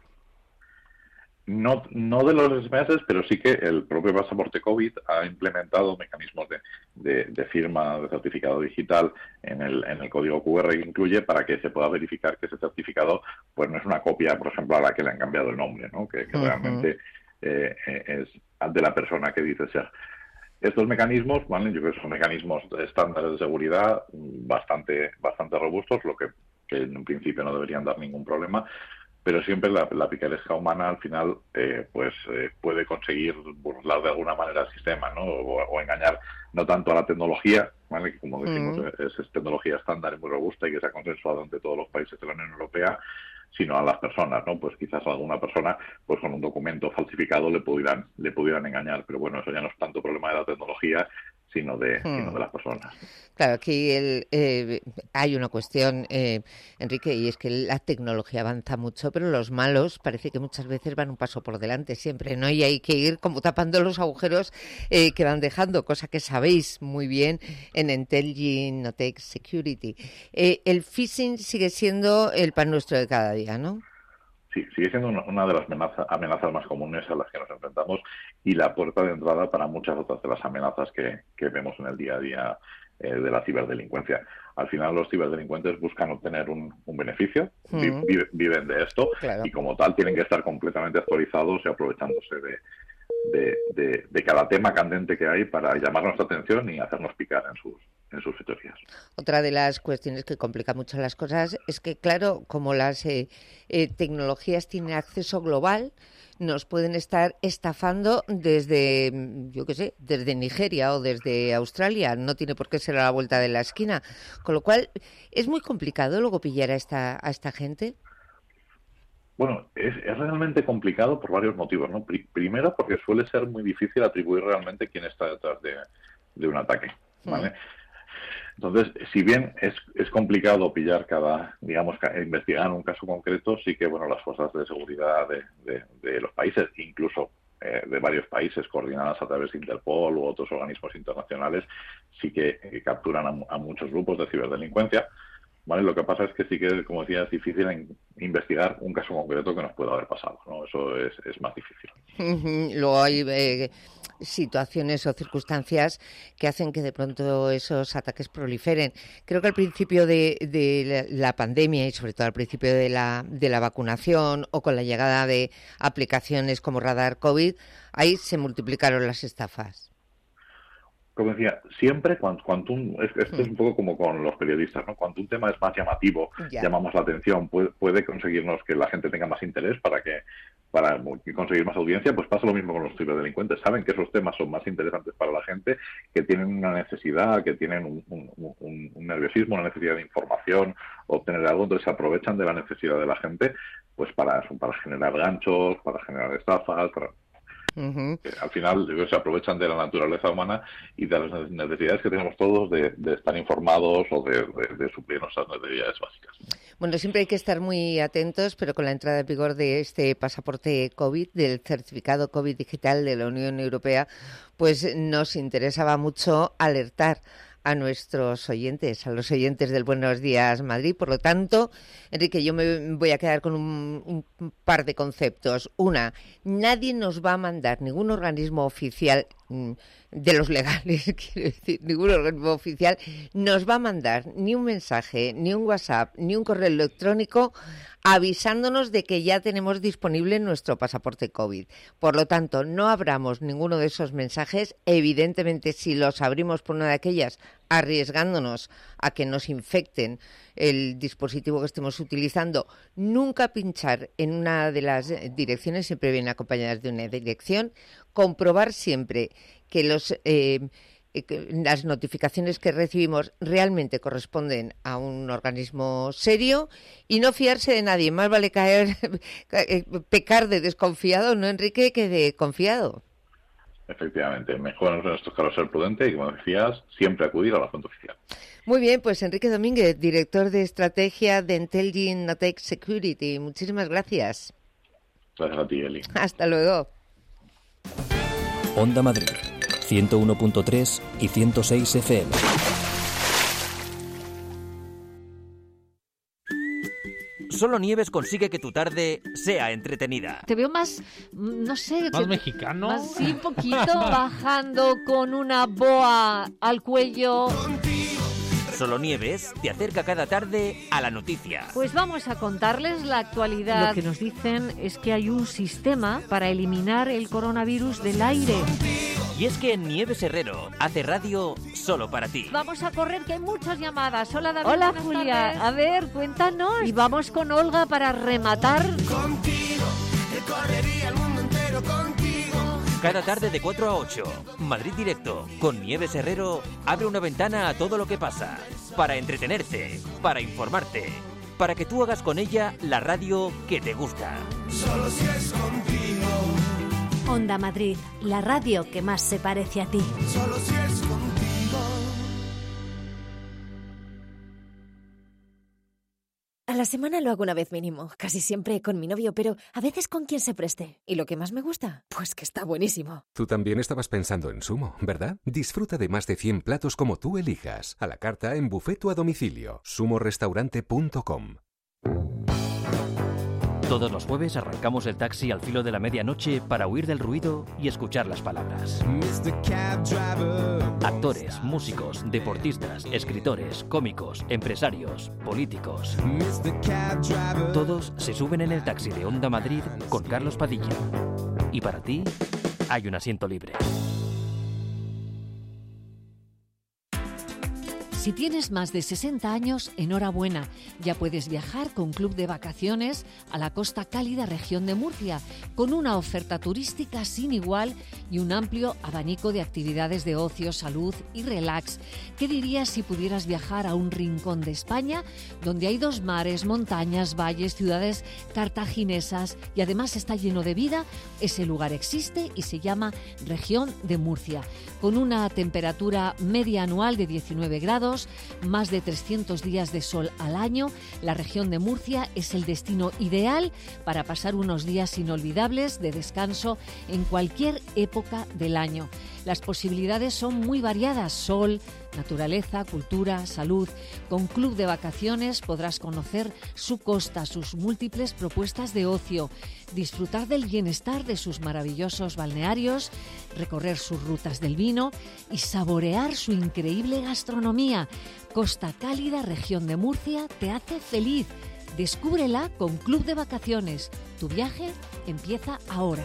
No, no de los ese eme ese, pero sí que el propio pasaporte COVID ha implementado mecanismos de, de, de firma de certificado digital en el, en el código cu erre que incluye para que se pueda verificar que ese certificado pues no es una copia, por ejemplo, a la que le han cambiado el nombre, ¿no? Que, que uh-huh. realmente eh, es de la persona que dice ser. Estos mecanismos, ¿vale? Yo creo que son mecanismos de estándares de seguridad bastante, bastante robustos, lo que, que en un principio no deberían dar ningún problema. Pero siempre la, la picaresca humana al final eh, pues eh, puede conseguir burlar de alguna manera el sistema, ¿no? O, o engañar no tanto a la tecnología, ¿vale? Que como decimos mm. es, es tecnología estándar y muy robusta y que se ha consensuado entre todos los países de la Unión Europea, sino a las personas, ¿no? Pues quizás a alguna persona pues con un documento falsificado le pudieran le pudieran engañar, pero bueno, eso ya no es tanto problema de la tecnología, sino de, hmm. sino de las personas. Claro, aquí el, eh, hay una cuestión, eh, Enrique, y es que la tecnología avanza mucho, pero los malos parece que muchas veces van un paso por delante siempre, ¿no? Y hay que ir como tapando los agujeros eh, que van dejando, cosa que sabéis muy bien en Intelligent Notech Security. Eh, el phishing sigue siendo el pan nuestro de cada día, ¿no? Sí, sigue siendo una, una de las amenaza, amenazas más comunes a las que nos enfrentamos y la puerta de entrada para muchas otras de las amenazas que, que vemos en el día a día eh, de la ciberdelincuencia. Al final los ciberdelincuentes buscan obtener un, un beneficio, mm. vi, viven de esto claro. y como tal tienen que estar completamente actualizados y aprovechándose de, de, de, de cada tema candente que hay para llamar nuestra atención y hacernos picar en sus en sus fechorías. Otra de las cuestiones que complica mucho las cosas es que, claro, como las eh, eh, tecnologías tienen acceso global, nos pueden estar estafando desde, yo qué sé, desde Nigeria o desde Australia. No tiene por qué ser a la vuelta de la esquina. Con lo cual, ¿es muy complicado luego pillar a esta, a esta gente? Bueno, es, es realmente complicado por varios motivos, ¿no? Pri- primero, porque suele ser muy difícil atribuir realmente quién está detrás de, de un ataque, ¿vale? Mm. Entonces, si bien es, es complicado pillar cada, digamos, investigar un caso concreto, sí que, bueno, las fuerzas de seguridad de, de, de los países, incluso eh, de varios países coordinadas a través de Interpol u otros organismos internacionales, sí que eh, capturan a, a muchos grupos de ciberdelincuencia. ¿Vale? Lo que pasa es que sí que, como decía, es difícil en investigar un caso concreto que nos pueda haber pasado, ¿no? Eso es, es más difícil. Uh-huh. Luego hay eh, situaciones o circunstancias que hacen que de pronto esos ataques proliferen. Creo que al principio de, de la pandemia y sobre todo al principio de la, de la vacunación o con la llegada de aplicaciones como Radar COVID, ahí se multiplicaron las estafas. Como decía, siempre cuando, cuando un, esto es un poco como con los periodistas, ¿no? Cuando un tema es más llamativo, yeah. llamamos la atención, puede, puede conseguirnos que la gente tenga más interés para que para conseguir más audiencia, pues pasa lo mismo con los ciberdelincuentes. Saben que esos temas son más interesantes para la gente, que tienen una necesidad, que tienen un, un, un, un nerviosismo, una necesidad de información, obtener algo, entonces se aprovechan de la necesidad de la gente pues para, para generar ganchos, para generar estafas, para... Uh-huh. Al final se aprovechan de la naturaleza humana y de las necesidades que tenemos todos de, de estar informados o de, de, de suplir nuestras necesidades básicas. Bueno, siempre hay que estar muy atentos, pero con la entrada en vigor de este pasaporte COVID, del certificado COVID digital de la Unión Europea, pues nos interesaba mucho alertar a nuestros oyentes, a los oyentes del Buenos Días Madrid. Por lo tanto, Enrique, yo me voy a quedar con un, un par de conceptos. Una, nadie nos va a mandar, ningún organismo oficial de los legales, quiero decir, ningún organismo oficial nos va a mandar ni un mensaje, ni un WhatsApp, ni un correo electrónico avisándonos de que ya tenemos disponible nuestro pasaporte COVID. Por lo tanto, no abramos ninguno de esos mensajes. Evidentemente, si los abrimos por una de aquellas, arriesgándonos a que nos infecten el dispositivo que estemos utilizando, nunca pinchar en una de las direcciones, siempre vienen acompañadas de una dirección, comprobar siempre que los... Eh, las notificaciones que recibimos realmente corresponden a un organismo serio y no fiarse de nadie. Más vale caer, pecar de desconfiado, ¿no, Enrique?, que de confiado. Efectivamente, mejor en estos casos ser prudente y, como decías, siempre acudir a la fuente oficial. Muy bien, pues Enrique Domínguez, director de estrategia de Intelligent Notech Security. Muchísimas gracias. Gracias a ti, Eli. Hasta luego. Onda Madrid, ciento uno punto tres y ciento seis F M. Solo Nieves consigue que tu tarde sea entretenida. Te veo más, no sé... ¿Más que, mexicano? Más, sí, un poquito, bajando con una boa al cuello. Solo Nieves te acerca cada tarde a la noticia. Pues vamos a contarles la actualidad. Lo que nos dicen es que hay un sistema para eliminar el coronavirus del aire. Y es que Nieves Herrero hace radio solo para ti. Vamos a correr, que hay muchas llamadas. Hola, David. Hola, Julia. Tardes. A ver, cuéntanos. Y vamos con Olga para rematar. Contigo, que correría el mundo entero contigo. Cada tarde de cuatro a ocho, Madrid Directo, con Nieves Herrero, abre una ventana a todo lo que pasa. Para entretenerte, para informarte, para que tú hagas con ella la radio que te gusta. Solo si es contigo. Onda Madrid, la radio que más se parece a ti. Solo si es contigo. A la semana lo hago una vez mínimo, casi siempre con mi novio, pero a veces con quien se preste. ¿Y lo que más me gusta? Pues que está buenísimo. Tú también estabas pensando en Sumo, ¿verdad? Disfruta de más de cien platos como tú elijas, a la carta, en buffet o a domicilio. sumo restaurante punto com. Todos los jueves arrancamos el taxi al filo de la medianoche para huir del ruido y escuchar las palabras. Actores, músicos, deportistas, escritores, cómicos, empresarios, políticos. Todos se suben en el taxi de Onda Madrid con Carlos Padilla. Y para ti hay un asiento libre. Si tienes más de sesenta años, enhorabuena. Ya puedes viajar con Club de Vacaciones a la costa cálida región de Murcia, con una oferta turística sin igual y un amplio abanico de actividades de ocio, salud y relax. ¿Qué dirías si pudieras viajar a un rincón de España donde hay dos mares, montañas, valles, ciudades cartaginesas y además está lleno de vida? Ese lugar existe y se llama Región de Murcia, con una temperatura media anual de diecinueve grados, más de trescientos días de sol al año. La región de Murcia es el destino ideal para pasar unos días inolvidables de descanso en cualquier época del año. Las posibilidades son muy variadas: sol, naturaleza, cultura, salud. Con Club de Vacaciones podrás conocer su costa, sus múltiples propuestas de ocio, disfrutar del bienestar de sus maravillosos balnearios, recorrer sus rutas del vino y saborear su increíble gastronomía. Costa Cálida, región de Murcia, te hace feliz. Descúbrela con Club de Vacaciones. Tu viaje empieza ahora.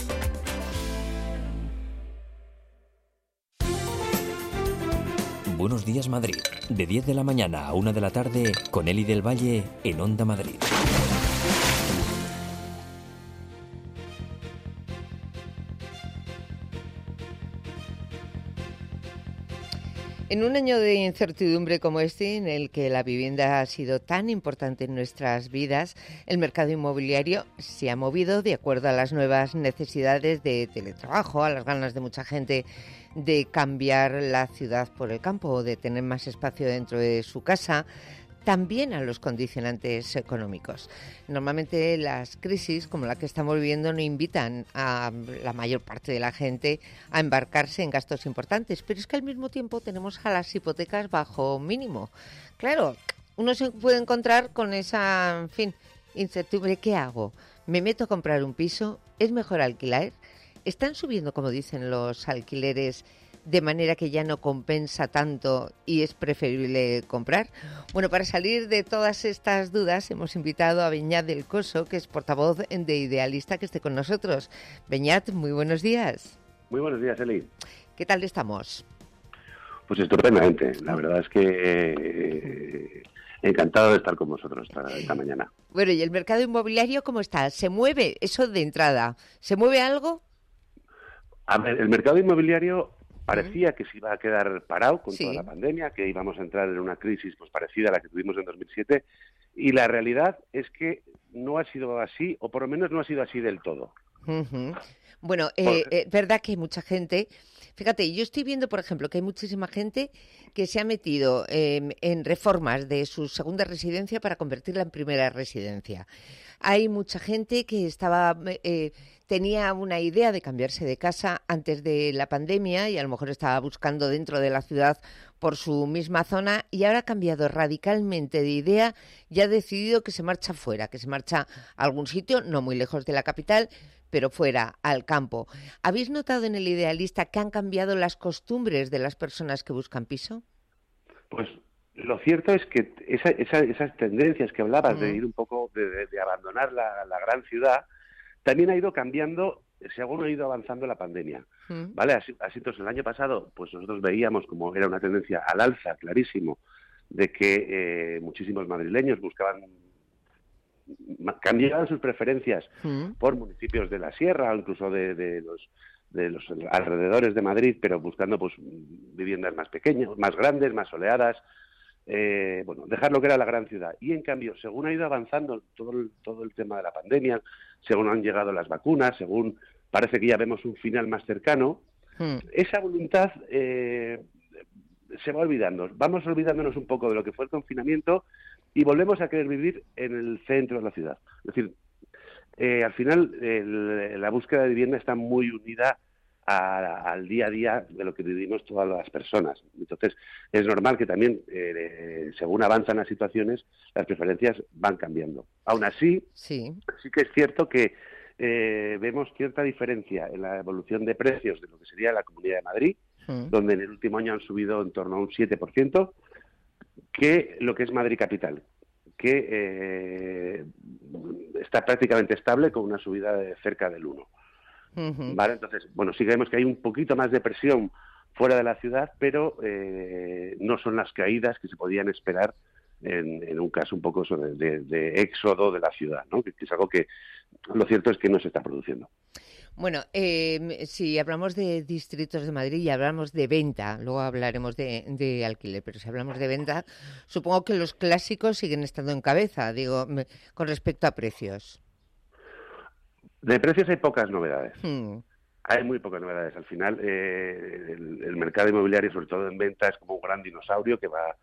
Buenos días, Madrid. De diez de la mañana a una de la tarde, con Eli del Valle en Onda Madrid. En un año de incertidumbre como este, en el que la vivienda ha sido tan importante en nuestras vidas, el mercado inmobiliario se ha movido de acuerdo a las nuevas necesidades de teletrabajo, a las ganas de mucha gente de cambiar la ciudad por el campo o de tener más espacio dentro de su casa, también a los condicionantes económicos. Normalmente las crisis como la que estamos viviendo no invitan a la mayor parte de la gente a embarcarse en gastos importantes, pero es que al mismo tiempo tenemos a las hipotecas bajo mínimo. Claro, uno se puede encontrar con esa, en fin, incertidumbre. ¿Qué hago? ¿Me meto a comprar un piso? ¿Es mejor alquilar? ¿Están subiendo, como dicen, los alquileres de manera que ya no compensa tanto y es preferible comprar? Bueno, para salir de todas estas dudas hemos invitado a Beñat del Coso, que es portavoz de Idealista, que esté con nosotros. Beñat, muy buenos días. Muy buenos días, Eli. ¿Qué tal estamos? Pues estupendamente. La verdad es que eh, encantado de estar con vosotros esta, esta mañana. Bueno, ¿y el mercado inmobiliario cómo está? ¿Se mueve? Eso de entrada. ¿Se mueve algo? A ver, el mercado inmobiliario parecía que se iba a quedar parado con Sí. toda la pandemia, que íbamos a entrar en una crisis pues parecida a la que tuvimos en dos mil siete, y la realidad es que no ha sido así, o por lo menos no ha sido así del todo. Uh-huh. Bueno, es eh, eh, verdad que hay mucha gente. Fíjate, yo estoy viendo, por ejemplo, que hay muchísima gente que se ha metido eh, en reformas de su segunda residencia para convertirla en primera residencia. Hay mucha gente que estaba eh, tenía una idea de cambiarse de casa antes de la pandemia y a lo mejor estaba buscando dentro de la ciudad por su misma zona y ahora ha cambiado radicalmente de idea y ha decidido que se marcha fuera, que se marcha a algún sitio, no muy lejos de la capital, pero fuera, al campo. ¿Habéis notado en el Idealista que han cambiado las costumbres de las personas que buscan piso? Pues lo cierto es que esa, esa, esas tendencias que hablabas, mm. de ir un poco, de, de, de abandonar la, la gran ciudad, también ha ido cambiando según ha ido avanzando la pandemia. Mm. ¿Vale? Así, así entonces el año pasado, pues nosotros veíamos como era una tendencia al alza, clarísimo, de que eh, muchísimos madrileños buscaban, cambiaban sus preferencias mm. por municipios de la sierra o incluso de, de los de los alrededores de Madrid, pero buscando pues viviendas más pequeñas, más grandes, más soleadas, eh, bueno, dejar lo que era la gran ciudad. Y en cambio, según ha ido avanzando todo el, todo el tema de la pandemia, según han llegado las vacunas, según parece que ya vemos un final más cercano, mm. esa voluntad eh, se va olvidando. Vamos olvidándonos un poco de lo que fue el confinamiento y volvemos a querer vivir en el centro de la ciudad. Es decir, eh, al final el, la búsqueda de vivienda está muy unida a, al día a día de lo que vivimos todas las personas. Entonces, es normal que también, eh, según avanzan las situaciones, las preferencias van cambiando. Aún así, sí, sí que es cierto que eh, vemos cierta diferencia en la evolución de precios de lo que sería la Comunidad de Madrid, mm. donde en el último año han subido en torno a un siete por ciento, que lo que es Madrid Capital, que eh, está prácticamente estable con una subida de cerca del uno. Uh-huh. ¿Vale? Entonces, bueno, sí que vemos que hay un poquito más de presión fuera de la ciudad, pero eh, no son las caídas que se podían esperar en, en un caso un poco eso de, de, de éxodo de la ciudad, ¿no? Que, que es algo que lo cierto es que no se está produciendo. Bueno, eh, si hablamos de distritos de Madrid y hablamos de venta, luego hablaremos de, de alquiler, pero si hablamos de venta, supongo que los clásicos siguen estando en cabeza, digo, con respecto a precios. De precios hay pocas novedades. Hmm. Hay muy pocas novedades. Al final, eh, el, el mercado inmobiliario, sobre todo en venta, es como un gran dinosaurio que va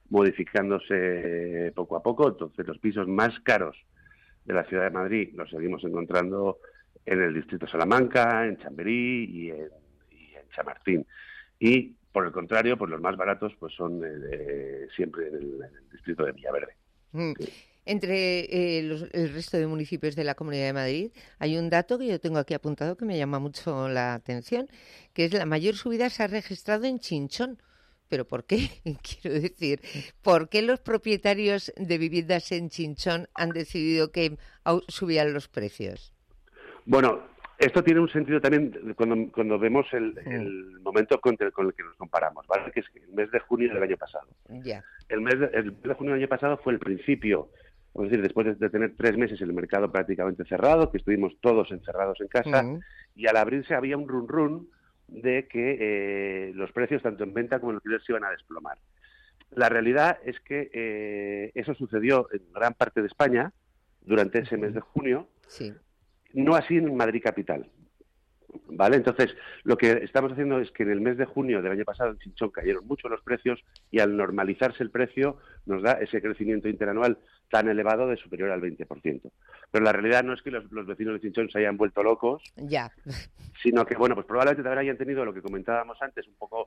modificándose poco a poco. Entonces, los pisos más caros de la ciudad de Madrid los seguimos encontrando en el distrito Salamanca, en Chamberí y en, y en Chamartín. Y, por el contrario, pues los más baratos pues son eh, siempre en el, en el distrito de Villaverde. Mm. Entre eh, los, el resto de municipios de la Comunidad de Madrid hay un dato que yo tengo aquí apuntado que me llama mucho la atención, que es la mayor subida se ha registrado en Chinchón. ¿Pero por qué? Quiero decir, ¿por qué los propietarios de viviendas en Chinchón han decidido que subían los precios? Bueno, esto tiene un sentido también cuando, cuando vemos el, el momento con el, con el que nos comparamos, ¿vale? Que es el mes de junio del año pasado. Ya. El mes de, el mes de junio del año pasado fue el principio, es decir, después de, de tener tres meses el mercado prácticamente cerrado, que estuvimos todos encerrados en casa, uh-huh. y al abrirse había un run run de que eh, los precios tanto en venta como en alquiler se iban a desplomar. La realidad es que eh, eso sucedió en gran parte de España durante ese mes de junio. Sí. No así en Madrid capital, ¿vale? Entonces, lo que estamos haciendo es que en el mes de junio del año pasado en Chinchón cayeron mucho los precios y al normalizarse el precio nos da ese crecimiento interanual tan elevado de superior al veinte por ciento. Pero la realidad no es que los, los vecinos de Chinchón se hayan vuelto locos, ya, sino que, bueno, pues probablemente también hayan tenido lo que comentábamos antes, un poco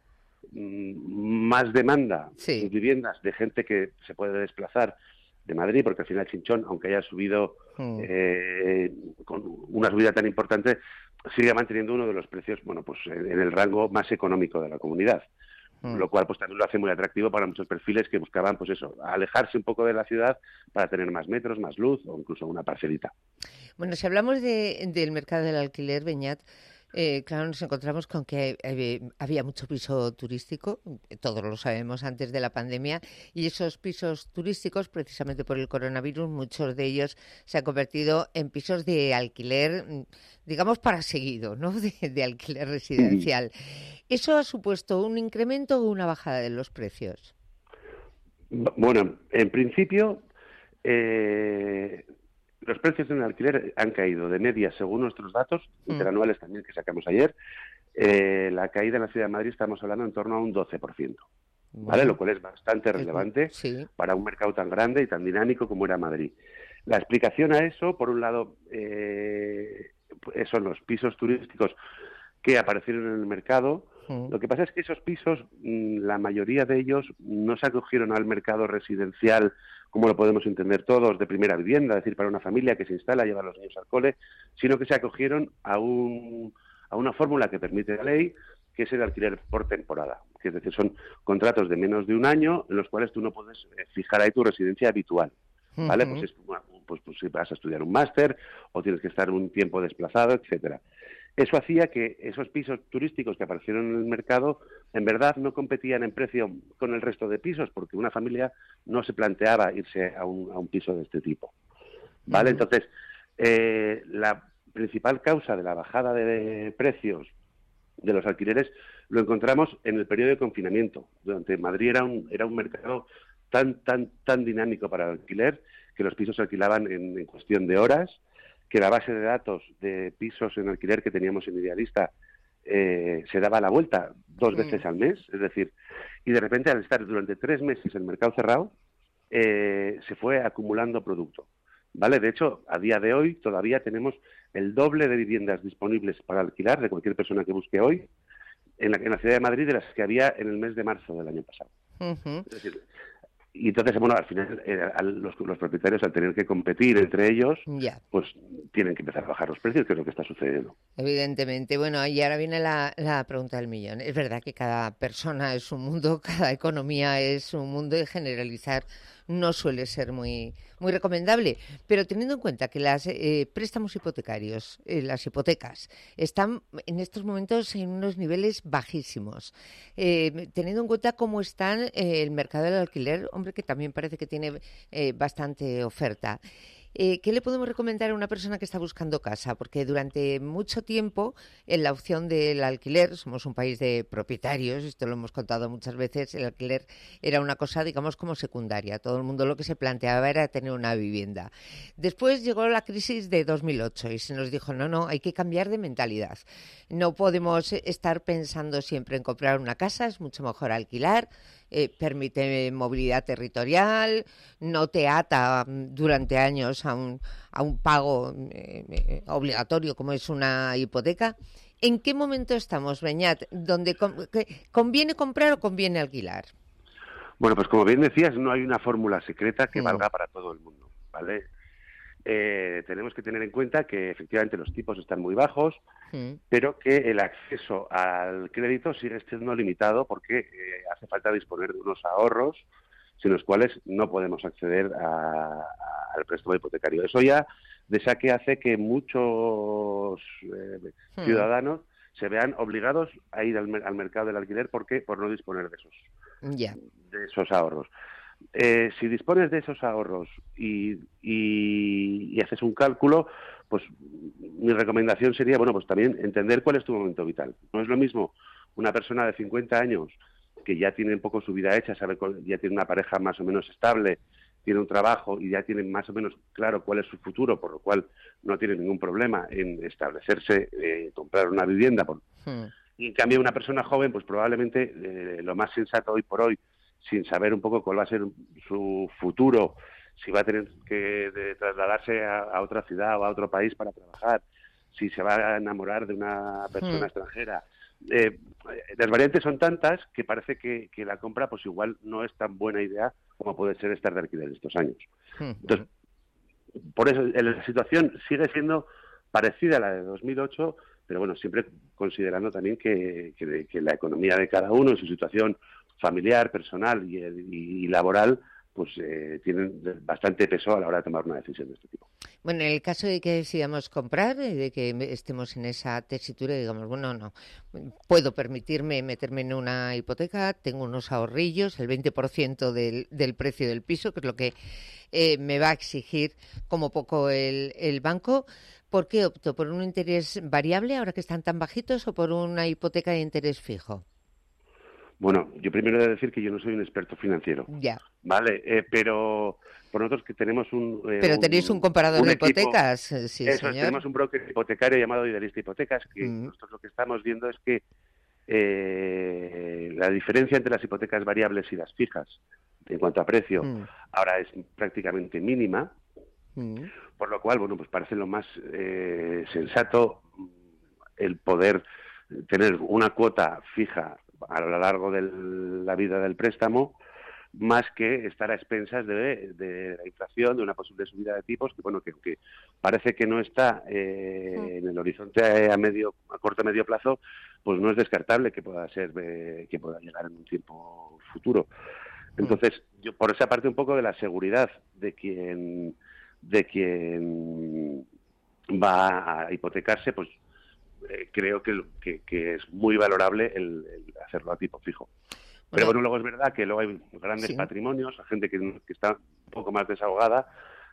mmm, más demanda sí. en viviendas de gente que se puede desplazar de Madrid, porque al final Chinchón, aunque haya subido mm. eh, con una subida tan importante, sigue manteniendo uno de los precios, bueno, pues en, en el rango más económico de la comunidad, mm. lo cual pues también lo hace muy atractivo para muchos perfiles que buscaban, pues eso, alejarse un poco de la ciudad para tener más metros, más luz o incluso una parcelita. Bueno, si hablamos de, del mercado del alquiler, Beñat, Eh, claro, nos encontramos con que eh, había mucho piso turístico, todos lo sabemos antes de la pandemia, y esos pisos turísticos, precisamente por el coronavirus, muchos de ellos se han convertido en pisos de alquiler, digamos, para seguido, ¿no? De, de alquiler residencial. ¿Eso ha supuesto un incremento o una bajada de los precios? Bueno, en principio... Eh... Los precios en el alquiler han caído de media, según nuestros datos, mm. interanuales también que sacamos ayer. Eh, la caída en la Ciudad de Madrid estamos hablando en torno a un doce por ciento, ¿vale? Bueno. Lo cual es bastante relevante sí. para un mercado tan grande y tan dinámico como era Madrid. La explicación a eso, por un lado, eh, son los pisos turísticos que aparecieron en el mercado. Mm. Lo que pasa es que esos pisos, la mayoría de ellos no se acogieron al mercado residencial como lo podemos entender todos, de primera vivienda, es decir, para una familia que se instala, lleva a los niños al cole, sino que se acogieron a, un, a una fórmula que permite la ley, que es el alquiler por temporada. Que es decir, son contratos de menos de un año en los cuales tú no puedes fijar ahí tu residencia habitual, ¿vale? Uh-huh. Pues, es, pues, pues si vas a estudiar un máster o tienes que estar un tiempo desplazado, etcétera. Eso hacía que esos pisos turísticos que aparecieron en el mercado, en verdad, no competían en precio con el resto de pisos, porque una familia no se planteaba irse a un, a un piso de este tipo, ¿vale? Uh-huh. Entonces, eh, la principal causa de la bajada de precios de los alquileres lo encontramos en el periodo de confinamiento. Durante Madrid era un, era un mercado tan, tan, tan dinámico para el alquiler que los pisos se alquilaban en, en cuestión de horas, que la base de datos de pisos en alquiler que teníamos en Idealista eh, se daba la vuelta dos veces mm. al mes, es decir, y de repente al estar durante tres meses el mercado cerrado, eh, se fue acumulando producto, ¿vale? De hecho, a día de hoy todavía tenemos el doble de viviendas disponibles para alquilar de cualquier persona que busque hoy en la, en la ciudad de Madrid de las que había en el mes de marzo del año pasado. Uh-huh. Es decir, y entonces, bueno, al final eh, al, los, los propietarios al tener que competir entre ellos, yeah. pues tienen que empezar a bajar los precios, que es lo que está sucediendo. Evidentemente. Bueno, y ahora viene la, la pregunta del millón. Es verdad que cada persona es un mundo, cada economía es un mundo, y generalizar no suele ser muy, muy recomendable. Pero teniendo en cuenta que los eh, préstamos hipotecarios, eh, las hipotecas, están en estos momentos en unos niveles bajísimos, eh, teniendo en cuenta cómo está eh, el mercado del alquiler, hombre, que también parece que tiene eh, bastante oferta. Eh, ¿Qué le podemos recomendar a una persona que está buscando casa? Porque durante mucho tiempo, en la opción del alquiler, somos un país de propietarios, esto lo hemos contado muchas veces, el alquiler era una cosa, digamos, como secundaria. Todo el mundo lo que se planteaba era tener una vivienda. Después llegó la crisis de dos mil ocho y se nos dijo, no, no, hay que cambiar de mentalidad. No podemos estar pensando siempre en comprar una casa, es mucho mejor alquilar. Eh, permite movilidad territorial, no te ata durante años a un, a un pago eh, eh, obligatorio como es una hipoteca. ¿En qué momento estamos, Beñat? ¿Donde con, ¿Conviene comprar o conviene alquilar? Bueno, pues como bien decías, no hay una fórmula secreta que mm. valga para todo el mundo, ¿vale? Eh, tenemos que tener en cuenta que efectivamente los tipos están muy bajos, mm. pero que el acceso al crédito sigue siendo limitado porque eh, hace falta disponer de unos ahorros sin los cuales no podemos acceder a, a, al préstamo hipotecario. Eso ya de saque hace que muchos eh, mm. ciudadanos se vean obligados a ir al, al mercado del alquiler porque por no disponer de esos, yeah. de esos ahorros. Eh, si dispones de esos ahorros y, y, y haces un cálculo, pues mi recomendación sería, bueno, pues también entender cuál es tu momento vital. No es lo mismo una persona de cincuenta años que ya tiene un poco su vida hecha, sabe, ya tiene una pareja más o menos estable, tiene un trabajo y ya tiene más o menos claro cuál es su futuro, por lo cual no tiene ningún problema en establecerse, eh, comprar una vivienda. Por... Hmm. Y en cambio una persona joven, pues probablemente eh, lo más sensato hoy por hoy, sin saber un poco cuál va a ser su futuro, si va a tener que de, trasladarse a, a otra ciudad o a otro país para trabajar, si se va a enamorar de una persona mm. extranjera. Eh, las variantes son tantas que parece que, que la compra pues igual no es tan buena idea como puede ser estar de alquiler estos años. Mm. Entonces, por eso la situación sigue siendo parecida a la de dos mil ocho, pero bueno, siempre considerando también que, que, que la economía de cada uno, su situación familiar, personal y, y, y laboral, pues eh, tienen bastante peso a la hora de tomar una decisión de este tipo. Bueno, en el caso de que decidamos comprar, de que estemos en esa tesitura y digamos, bueno, no, puedo permitirme meterme en una hipoteca, tengo unos ahorrillos, el veinte por ciento del, del precio del piso, que es lo que eh, me va a exigir como poco el, el banco. ¿Por qué opto? ¿Por un interés variable, ahora que están tan bajitos, o por una hipoteca de interés fijo? Bueno, yo primero he de decir que yo no soy un experto financiero. Ya. Vale, eh, pero por nosotros que tenemos un... Eh, pero tenéis un, un comparador un de equipo, hipotecas, sí, eso, señor. Tenemos un broker hipotecario llamado Idealista Hipotecas, que mm. nosotros lo que estamos viendo es que eh, la diferencia entre las hipotecas variables y las fijas, en cuanto a precio, mm. ahora es prácticamente mínima, mm. por lo cual, bueno, pues parece lo más eh, sensato el poder tener una cuota fija a lo largo de la vida del préstamo, más que estar a expensas de, de la inflación, de una posible subida de tipos, que bueno, que, que parece que no está eh, sí. en el horizonte a medio, a corto a medio plazo, pues no es descartable que pueda ser, eh, que pueda llegar en un tiempo futuro. Entonces, yo por esa parte un poco de la seguridad de quien, de quien va a hipotecarse, pues eh, creo que, que, que es muy valorable el, el hacerlo a tipo fijo. Pero bueno, luego es verdad que luego hay grandes sí. patrimonios, a gente que, que está un poco más desahogada,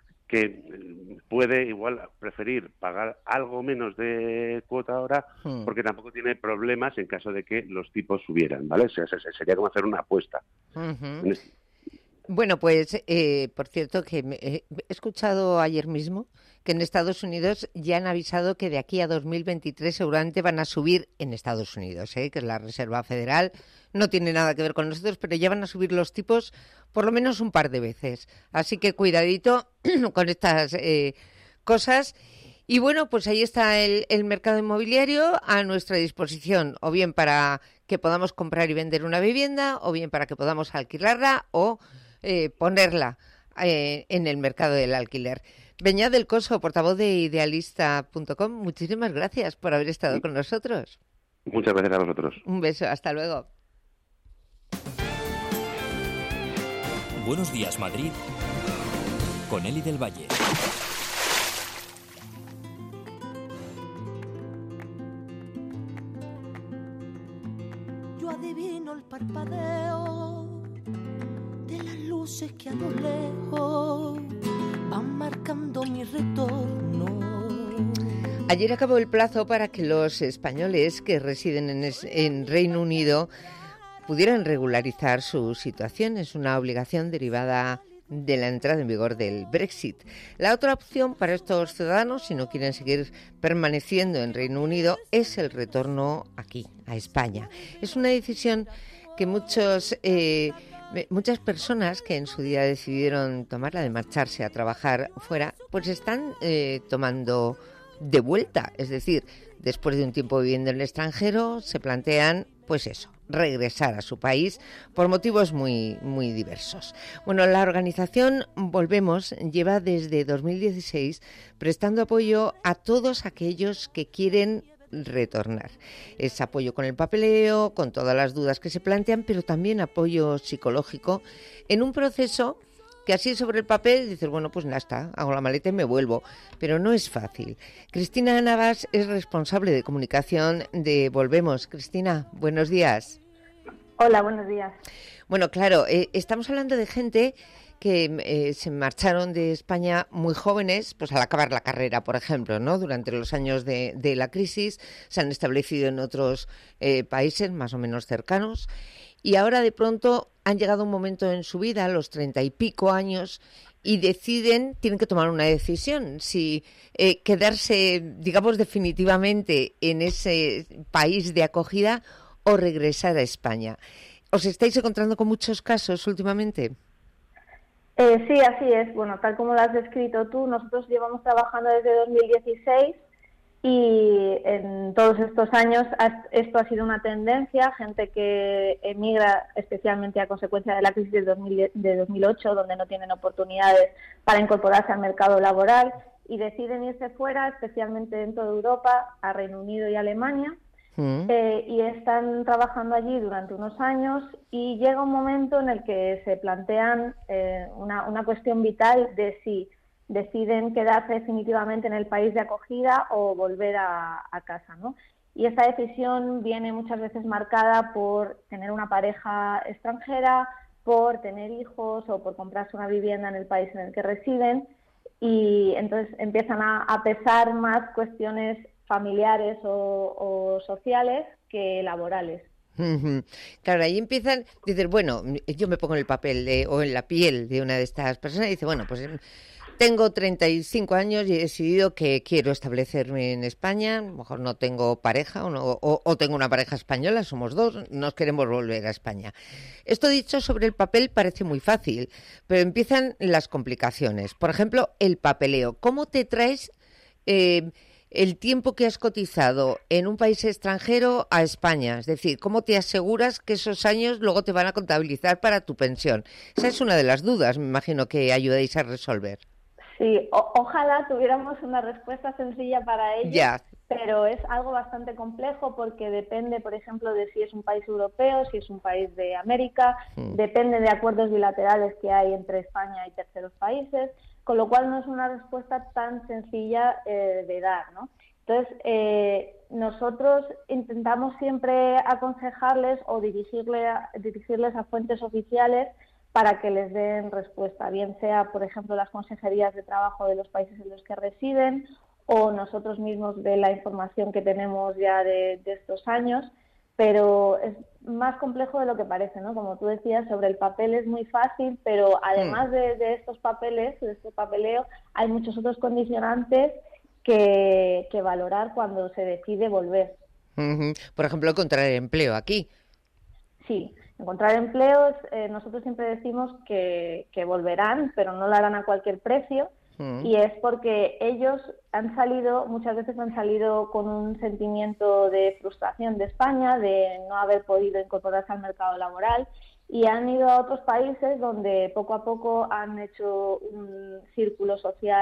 que puede igual preferir pagar algo menos de cuota ahora, hmm. porque tampoco tiene problemas en caso de que los tipos subieran, ¿vale? O sea, sería como hacer una apuesta. Uh-huh. Este... Bueno, pues, eh, por cierto, que me, eh, he escuchado ayer mismo que en Estados Unidos ya han avisado que de aquí a dos mil veintitrés seguramente van a subir en Estados Unidos, ¿eh? que es la Reserva Federal, no tiene nada que ver con nosotros, pero ya van a subir los tipos por lo menos un par de veces. Así que cuidadito con estas eh, cosas. Y bueno, pues ahí está el, el mercado inmobiliario a nuestra disposición, o bien para que podamos comprar y vender una vivienda, o bien para que podamos alquilarla o eh, ponerla eh, en el mercado del alquiler. Beñat del Coso, portavoz de idealista punto com, muchísimas gracias por haber estado con nosotros. Muchas gracias a vosotros. Un beso, hasta luego. Buenos días, Madrid, con Eli del Valle. Yo adivino el parpadeo de las luces que a lo lejos van marcando mi retorno. Ayer acabó el plazo para que los españoles que residen en, es, en Reino Unido pudieran regularizar su situación. Es una obligación derivada de la entrada en vigor del Brexit. La otra opción para estos ciudadanos, si no quieren seguir permaneciendo en Reino Unido, es el retorno aquí, a España. Es una decisión que muchos... Eh, Muchas personas que en su día decidieron tomarla de marcharse a trabajar fuera, pues están eh, tomando de vuelta. Es decir, después de un tiempo viviendo en el extranjero, se plantean, pues eso, regresar a su país por motivos muy, muy diversos. Bueno, la organización Volvemos lleva desde dos mil dieciséis prestando apoyo a todos aquellos que quieren retornar. Es apoyo con el papeleo, con todas las dudas que se plantean, pero también apoyo psicológico en un proceso que así sobre el papel dices, bueno, pues ya está, hago la maleta y me vuelvo, pero no es fácil. Cristina Navas es responsable de comunicación de Volvemos. Cristina, buenos días. Hola, buenos días. Bueno, claro, eh, estamos hablando de gente que eh, se marcharon de España muy jóvenes, pues al acabar la carrera, por ejemplo, ¿no? Durante los años de, de la crisis, se han establecido en otros eh, países más o menos cercanos, y ahora de pronto han llegado a un momento en su vida, a los treinta y pico años, y deciden, tienen que tomar una decisión, si eh, quedarse, digamos, definitivamente en ese país de acogida o regresar a España. ¿Os estáis encontrando con muchos casos últimamente? Eh, sí, así es. Bueno, tal como lo has descrito tú, nosotros llevamos trabajando desde dos mil dieciséis y en todos estos años esto ha sido una tendencia, gente que emigra especialmente a consecuencia de la crisis de, dos mil, de dos mil ocho, donde no tienen oportunidades para incorporarse al mercado laboral y deciden irse fuera, especialmente dentro de Europa, a Reino Unido y Alemania. Mm. Eh, y están trabajando allí durante unos años y llega un momento en el que se plantean eh, una, una cuestión vital de si deciden quedarse definitivamente en el país de acogida o volver a, a casa, ¿no? Y esa decisión viene muchas veces marcada por tener una pareja extranjera, por tener hijos o por comprarse una vivienda en el país en el que residen, y entonces empiezan a, a pesar más cuestiones familiares o, o sociales que laborales. Uh-huh. Claro, ahí empiezan, dices, bueno, yo me pongo en el papel de, o en la piel de una de estas personas y dice, bueno, pues tengo treinta y cinco años y he decidido que quiero establecerme en España, a lo mejor no tengo pareja o, no, o, o tengo una pareja española, somos dos, nos queremos volver a España. Esto dicho sobre el papel parece muy fácil, pero empiezan las complicaciones. Por ejemplo, el papeleo. ¿Cómo te traes eh, el tiempo que has cotizado en un país extranjero a España? Es decir, ¿cómo te aseguras que esos años luego te van a contabilizar para tu pensión? Esa es una de las dudas, me imagino, que ayudáis a resolver. Sí, o- ojalá tuviéramos una respuesta sencilla para ello, Ya. pero es algo bastante complejo porque depende, por ejemplo, de si es un país europeo, si es un país de América, mm. depende de acuerdos bilaterales que hay entre España y terceros países, con lo cual no es una respuesta tan sencilla eh, de dar, ¿no? Entonces, eh, nosotros intentamos siempre aconsejarles o dirigirle a, dirigirles a fuentes oficiales para que les den respuesta, bien sea, por ejemplo, las consejerías de trabajo de los países en los que residen o nosotros mismos de la información que tenemos ya de, de estos años, pero es más complejo de lo que parece, ¿no? Como tú decías, sobre el papel es muy fácil, pero además de, de estos papeles, de este papeleo, hay muchos otros condicionantes que, que valorar cuando se decide volver. Uh-huh. Por ejemplo, encontrar empleo aquí. Sí, encontrar empleos, eh, nosotros siempre decimos que, que volverán, pero no lo harán a cualquier precio. Y es porque ellos han salido, muchas veces han salido con un sentimiento de frustración de España, de no haber podido incorporarse al mercado laboral, y han ido a otros países donde poco a poco han hecho un círculo social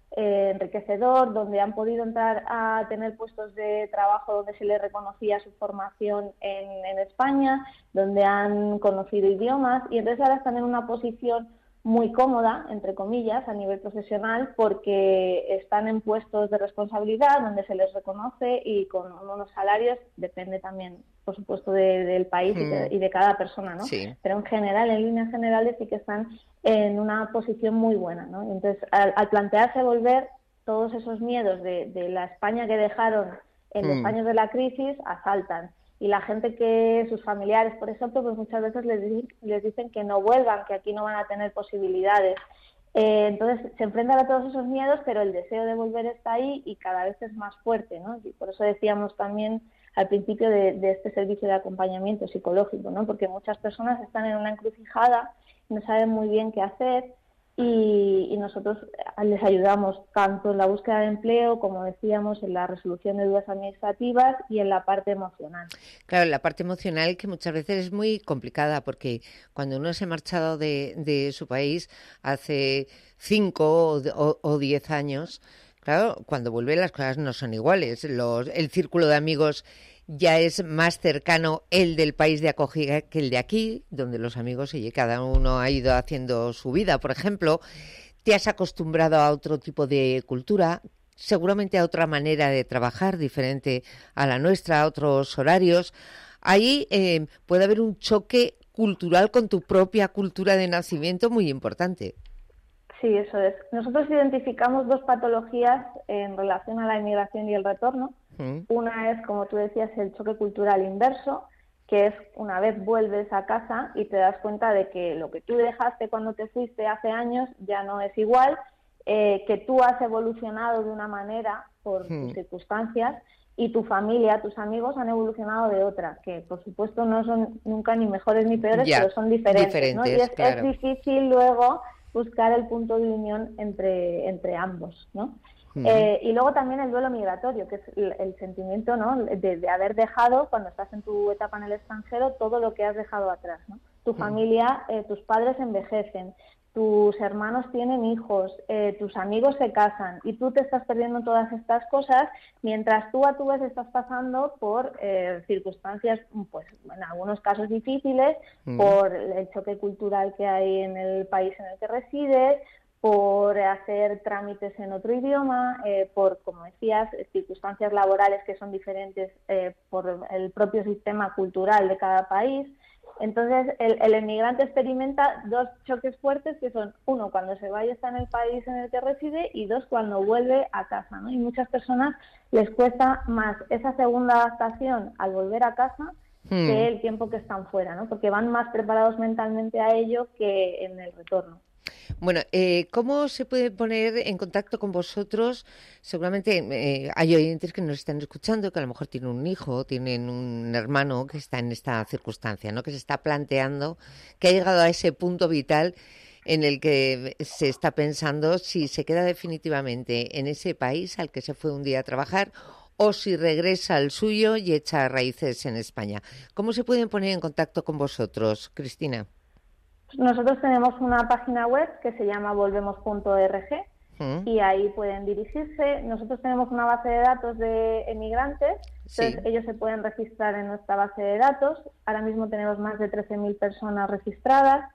eh, enriquecedor, donde han podido entrar a tener puestos de trabajo donde se les reconocía su formación en, en España, donde han conocido idiomas, y entonces ahora están en una posición muy cómoda, entre comillas, a nivel profesional, porque están en puestos de responsabilidad donde se les reconoce y con unos salarios, depende también, por supuesto, de, del país mm. y, de, y de cada persona, ¿no? Sí. Pero en general, en líneas generales, sí que están en una posición muy buena, ¿no? Entonces, al, al plantearse volver, todos esos miedos de, de la España que dejaron en mm. los años de la crisis asaltan. Y la gente que, sus familiares, por ejemplo, pues muchas veces les, les dicen que no vuelvan, que aquí no van a tener posibilidades. Eh, entonces se enfrentan a todos esos miedos, pero el deseo de volver está ahí y cada vez es más fuerte, ¿no? Y por eso decíamos también al principio de, de este servicio de acompañamiento psicológico, ¿no? Porque muchas personas están en una encrucijada, no saben muy bien qué hacer. Y, y nosotros les ayudamos tanto en la búsqueda de empleo, como decíamos, en la resolución de dudas administrativas y en la parte emocional. Claro, la parte emocional que muchas veces es muy complicada, porque cuando uno se ha marchado de, de su país hace cinco o, o, o diez años, claro, cuando vuelve las cosas no son iguales. Los, el círculo de amigos ya es más cercano el del país de acogida que el de aquí, donde los amigos, oye, cada uno ha ido haciendo su vida, por ejemplo. Te has acostumbrado a otro tipo de cultura, seguramente a otra manera de trabajar, diferente a la nuestra, a otros horarios. Ahí eh, puede haber un choque cultural con tu propia cultura de nacimiento muy importante. Sí, eso es. Nosotros identificamos dos patologías en relación a la inmigración y el retorno. Mm. Una es, como tú decías, el choque cultural inverso, que es una vez vuelves a casa y te das cuenta de que lo que tú dejaste cuando te fuiste hace años ya no es igual, eh, que tú has evolucionado de una manera por mm. tus circunstancias y tu familia, tus amigos han evolucionado de otra, que por supuesto no son nunca ni mejores ni peores, ya, pero son diferentes, diferentes, ¿no? Y es, claro. es difícil luego buscar el punto de unión entre, entre ambos, ¿no? Uh-huh. Eh, y luego también el duelo migratorio, que es el, el sentimiento, ¿no?, de, de haber dejado, cuando estás en tu etapa en el extranjero, todo lo que has dejado atrás, ¿no? Tu uh-huh. familia, eh, tus padres envejecen, tus hermanos tienen hijos, eh, tus amigos se casan y tú te estás perdiendo todas estas cosas mientras tú a tu vez estás pasando por eh, circunstancias, pues en algunos casos difíciles, mm. por el choque cultural que hay en el país en el que resides, por hacer trámites en otro idioma, eh, por, como decías, circunstancias laborales que son diferentes eh, por el propio sistema cultural de cada país. Entonces, el, el emigrante experimenta dos choques fuertes, que son, uno, cuando se va y está en el país en el que reside, y dos, cuando vuelve a casa, ¿no? Y muchas personas les cuesta más esa segunda adaptación al volver a casa hmm. que el tiempo que están fuera, ¿no? Porque van más preparados mentalmente a ello que en el retorno. Bueno, eh, ¿cómo se puede poner en contacto con vosotros? Seguramente eh, hay oyentes que nos están escuchando, que a lo mejor tienen un hijo, tienen un hermano que está en esta circunstancia, ¿no?, que se está planteando, que ha llegado a ese punto vital en el que se está pensando si se queda definitivamente en ese país al que se fue un día a trabajar o si regresa al suyo y echa raíces en España. ¿Cómo se pueden poner en contacto con vosotros, Cristina? Nosotros tenemos una página web que se llama volvemos punto org ¿Mm? Y ahí pueden dirigirse. Nosotros tenemos una base de datos de emigrantes, sí. Entonces ellos se pueden registrar en nuestra base de datos. Ahora mismo tenemos más de trece mil personas registradas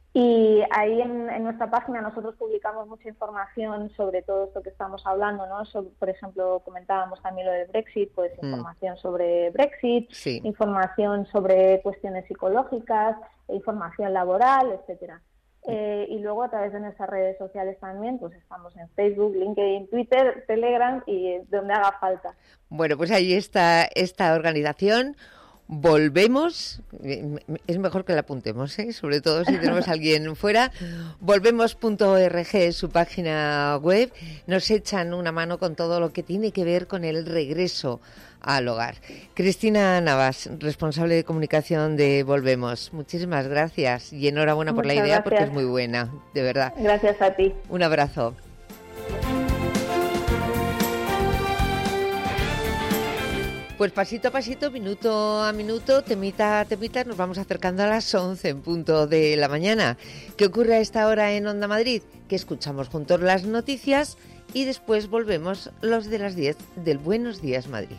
y ahí en, en nuestra página nosotros publicamos mucha información sobre todo esto que estamos hablando, ¿no? Sobre, por ejemplo, comentábamos también lo del Brexit, pues mm. información sobre Brexit, sí. información sobre cuestiones psicológicas, información laboral, etcétera. Eh, y luego a través de nuestras redes sociales también, pues estamos en Facebook, LinkedIn, Twitter, Telegram y donde haga falta. Bueno, pues ahí está esta organización. Volvemos, es mejor que la apuntemos, ¿eh? Sobre todo si tenemos a alguien fuera. Volvemos punto org es su página web. Nos echan una mano con todo lo que tiene que ver con el regreso al hogar. Cristina Navas, responsable de comunicación de Volvemos, muchísimas gracias y enhorabuena Muchas por la idea gracias. Porque es muy buena, de verdad. Gracias a ti. Un abrazo. Pues pasito a pasito, minuto a minuto, temita a temita, nos vamos acercando a las once en punto de la mañana. ¿Qué ocurre a esta hora en Onda Madrid? Que escuchamos juntos las noticias y después volvemos los de las diez del Buenos Días Madrid.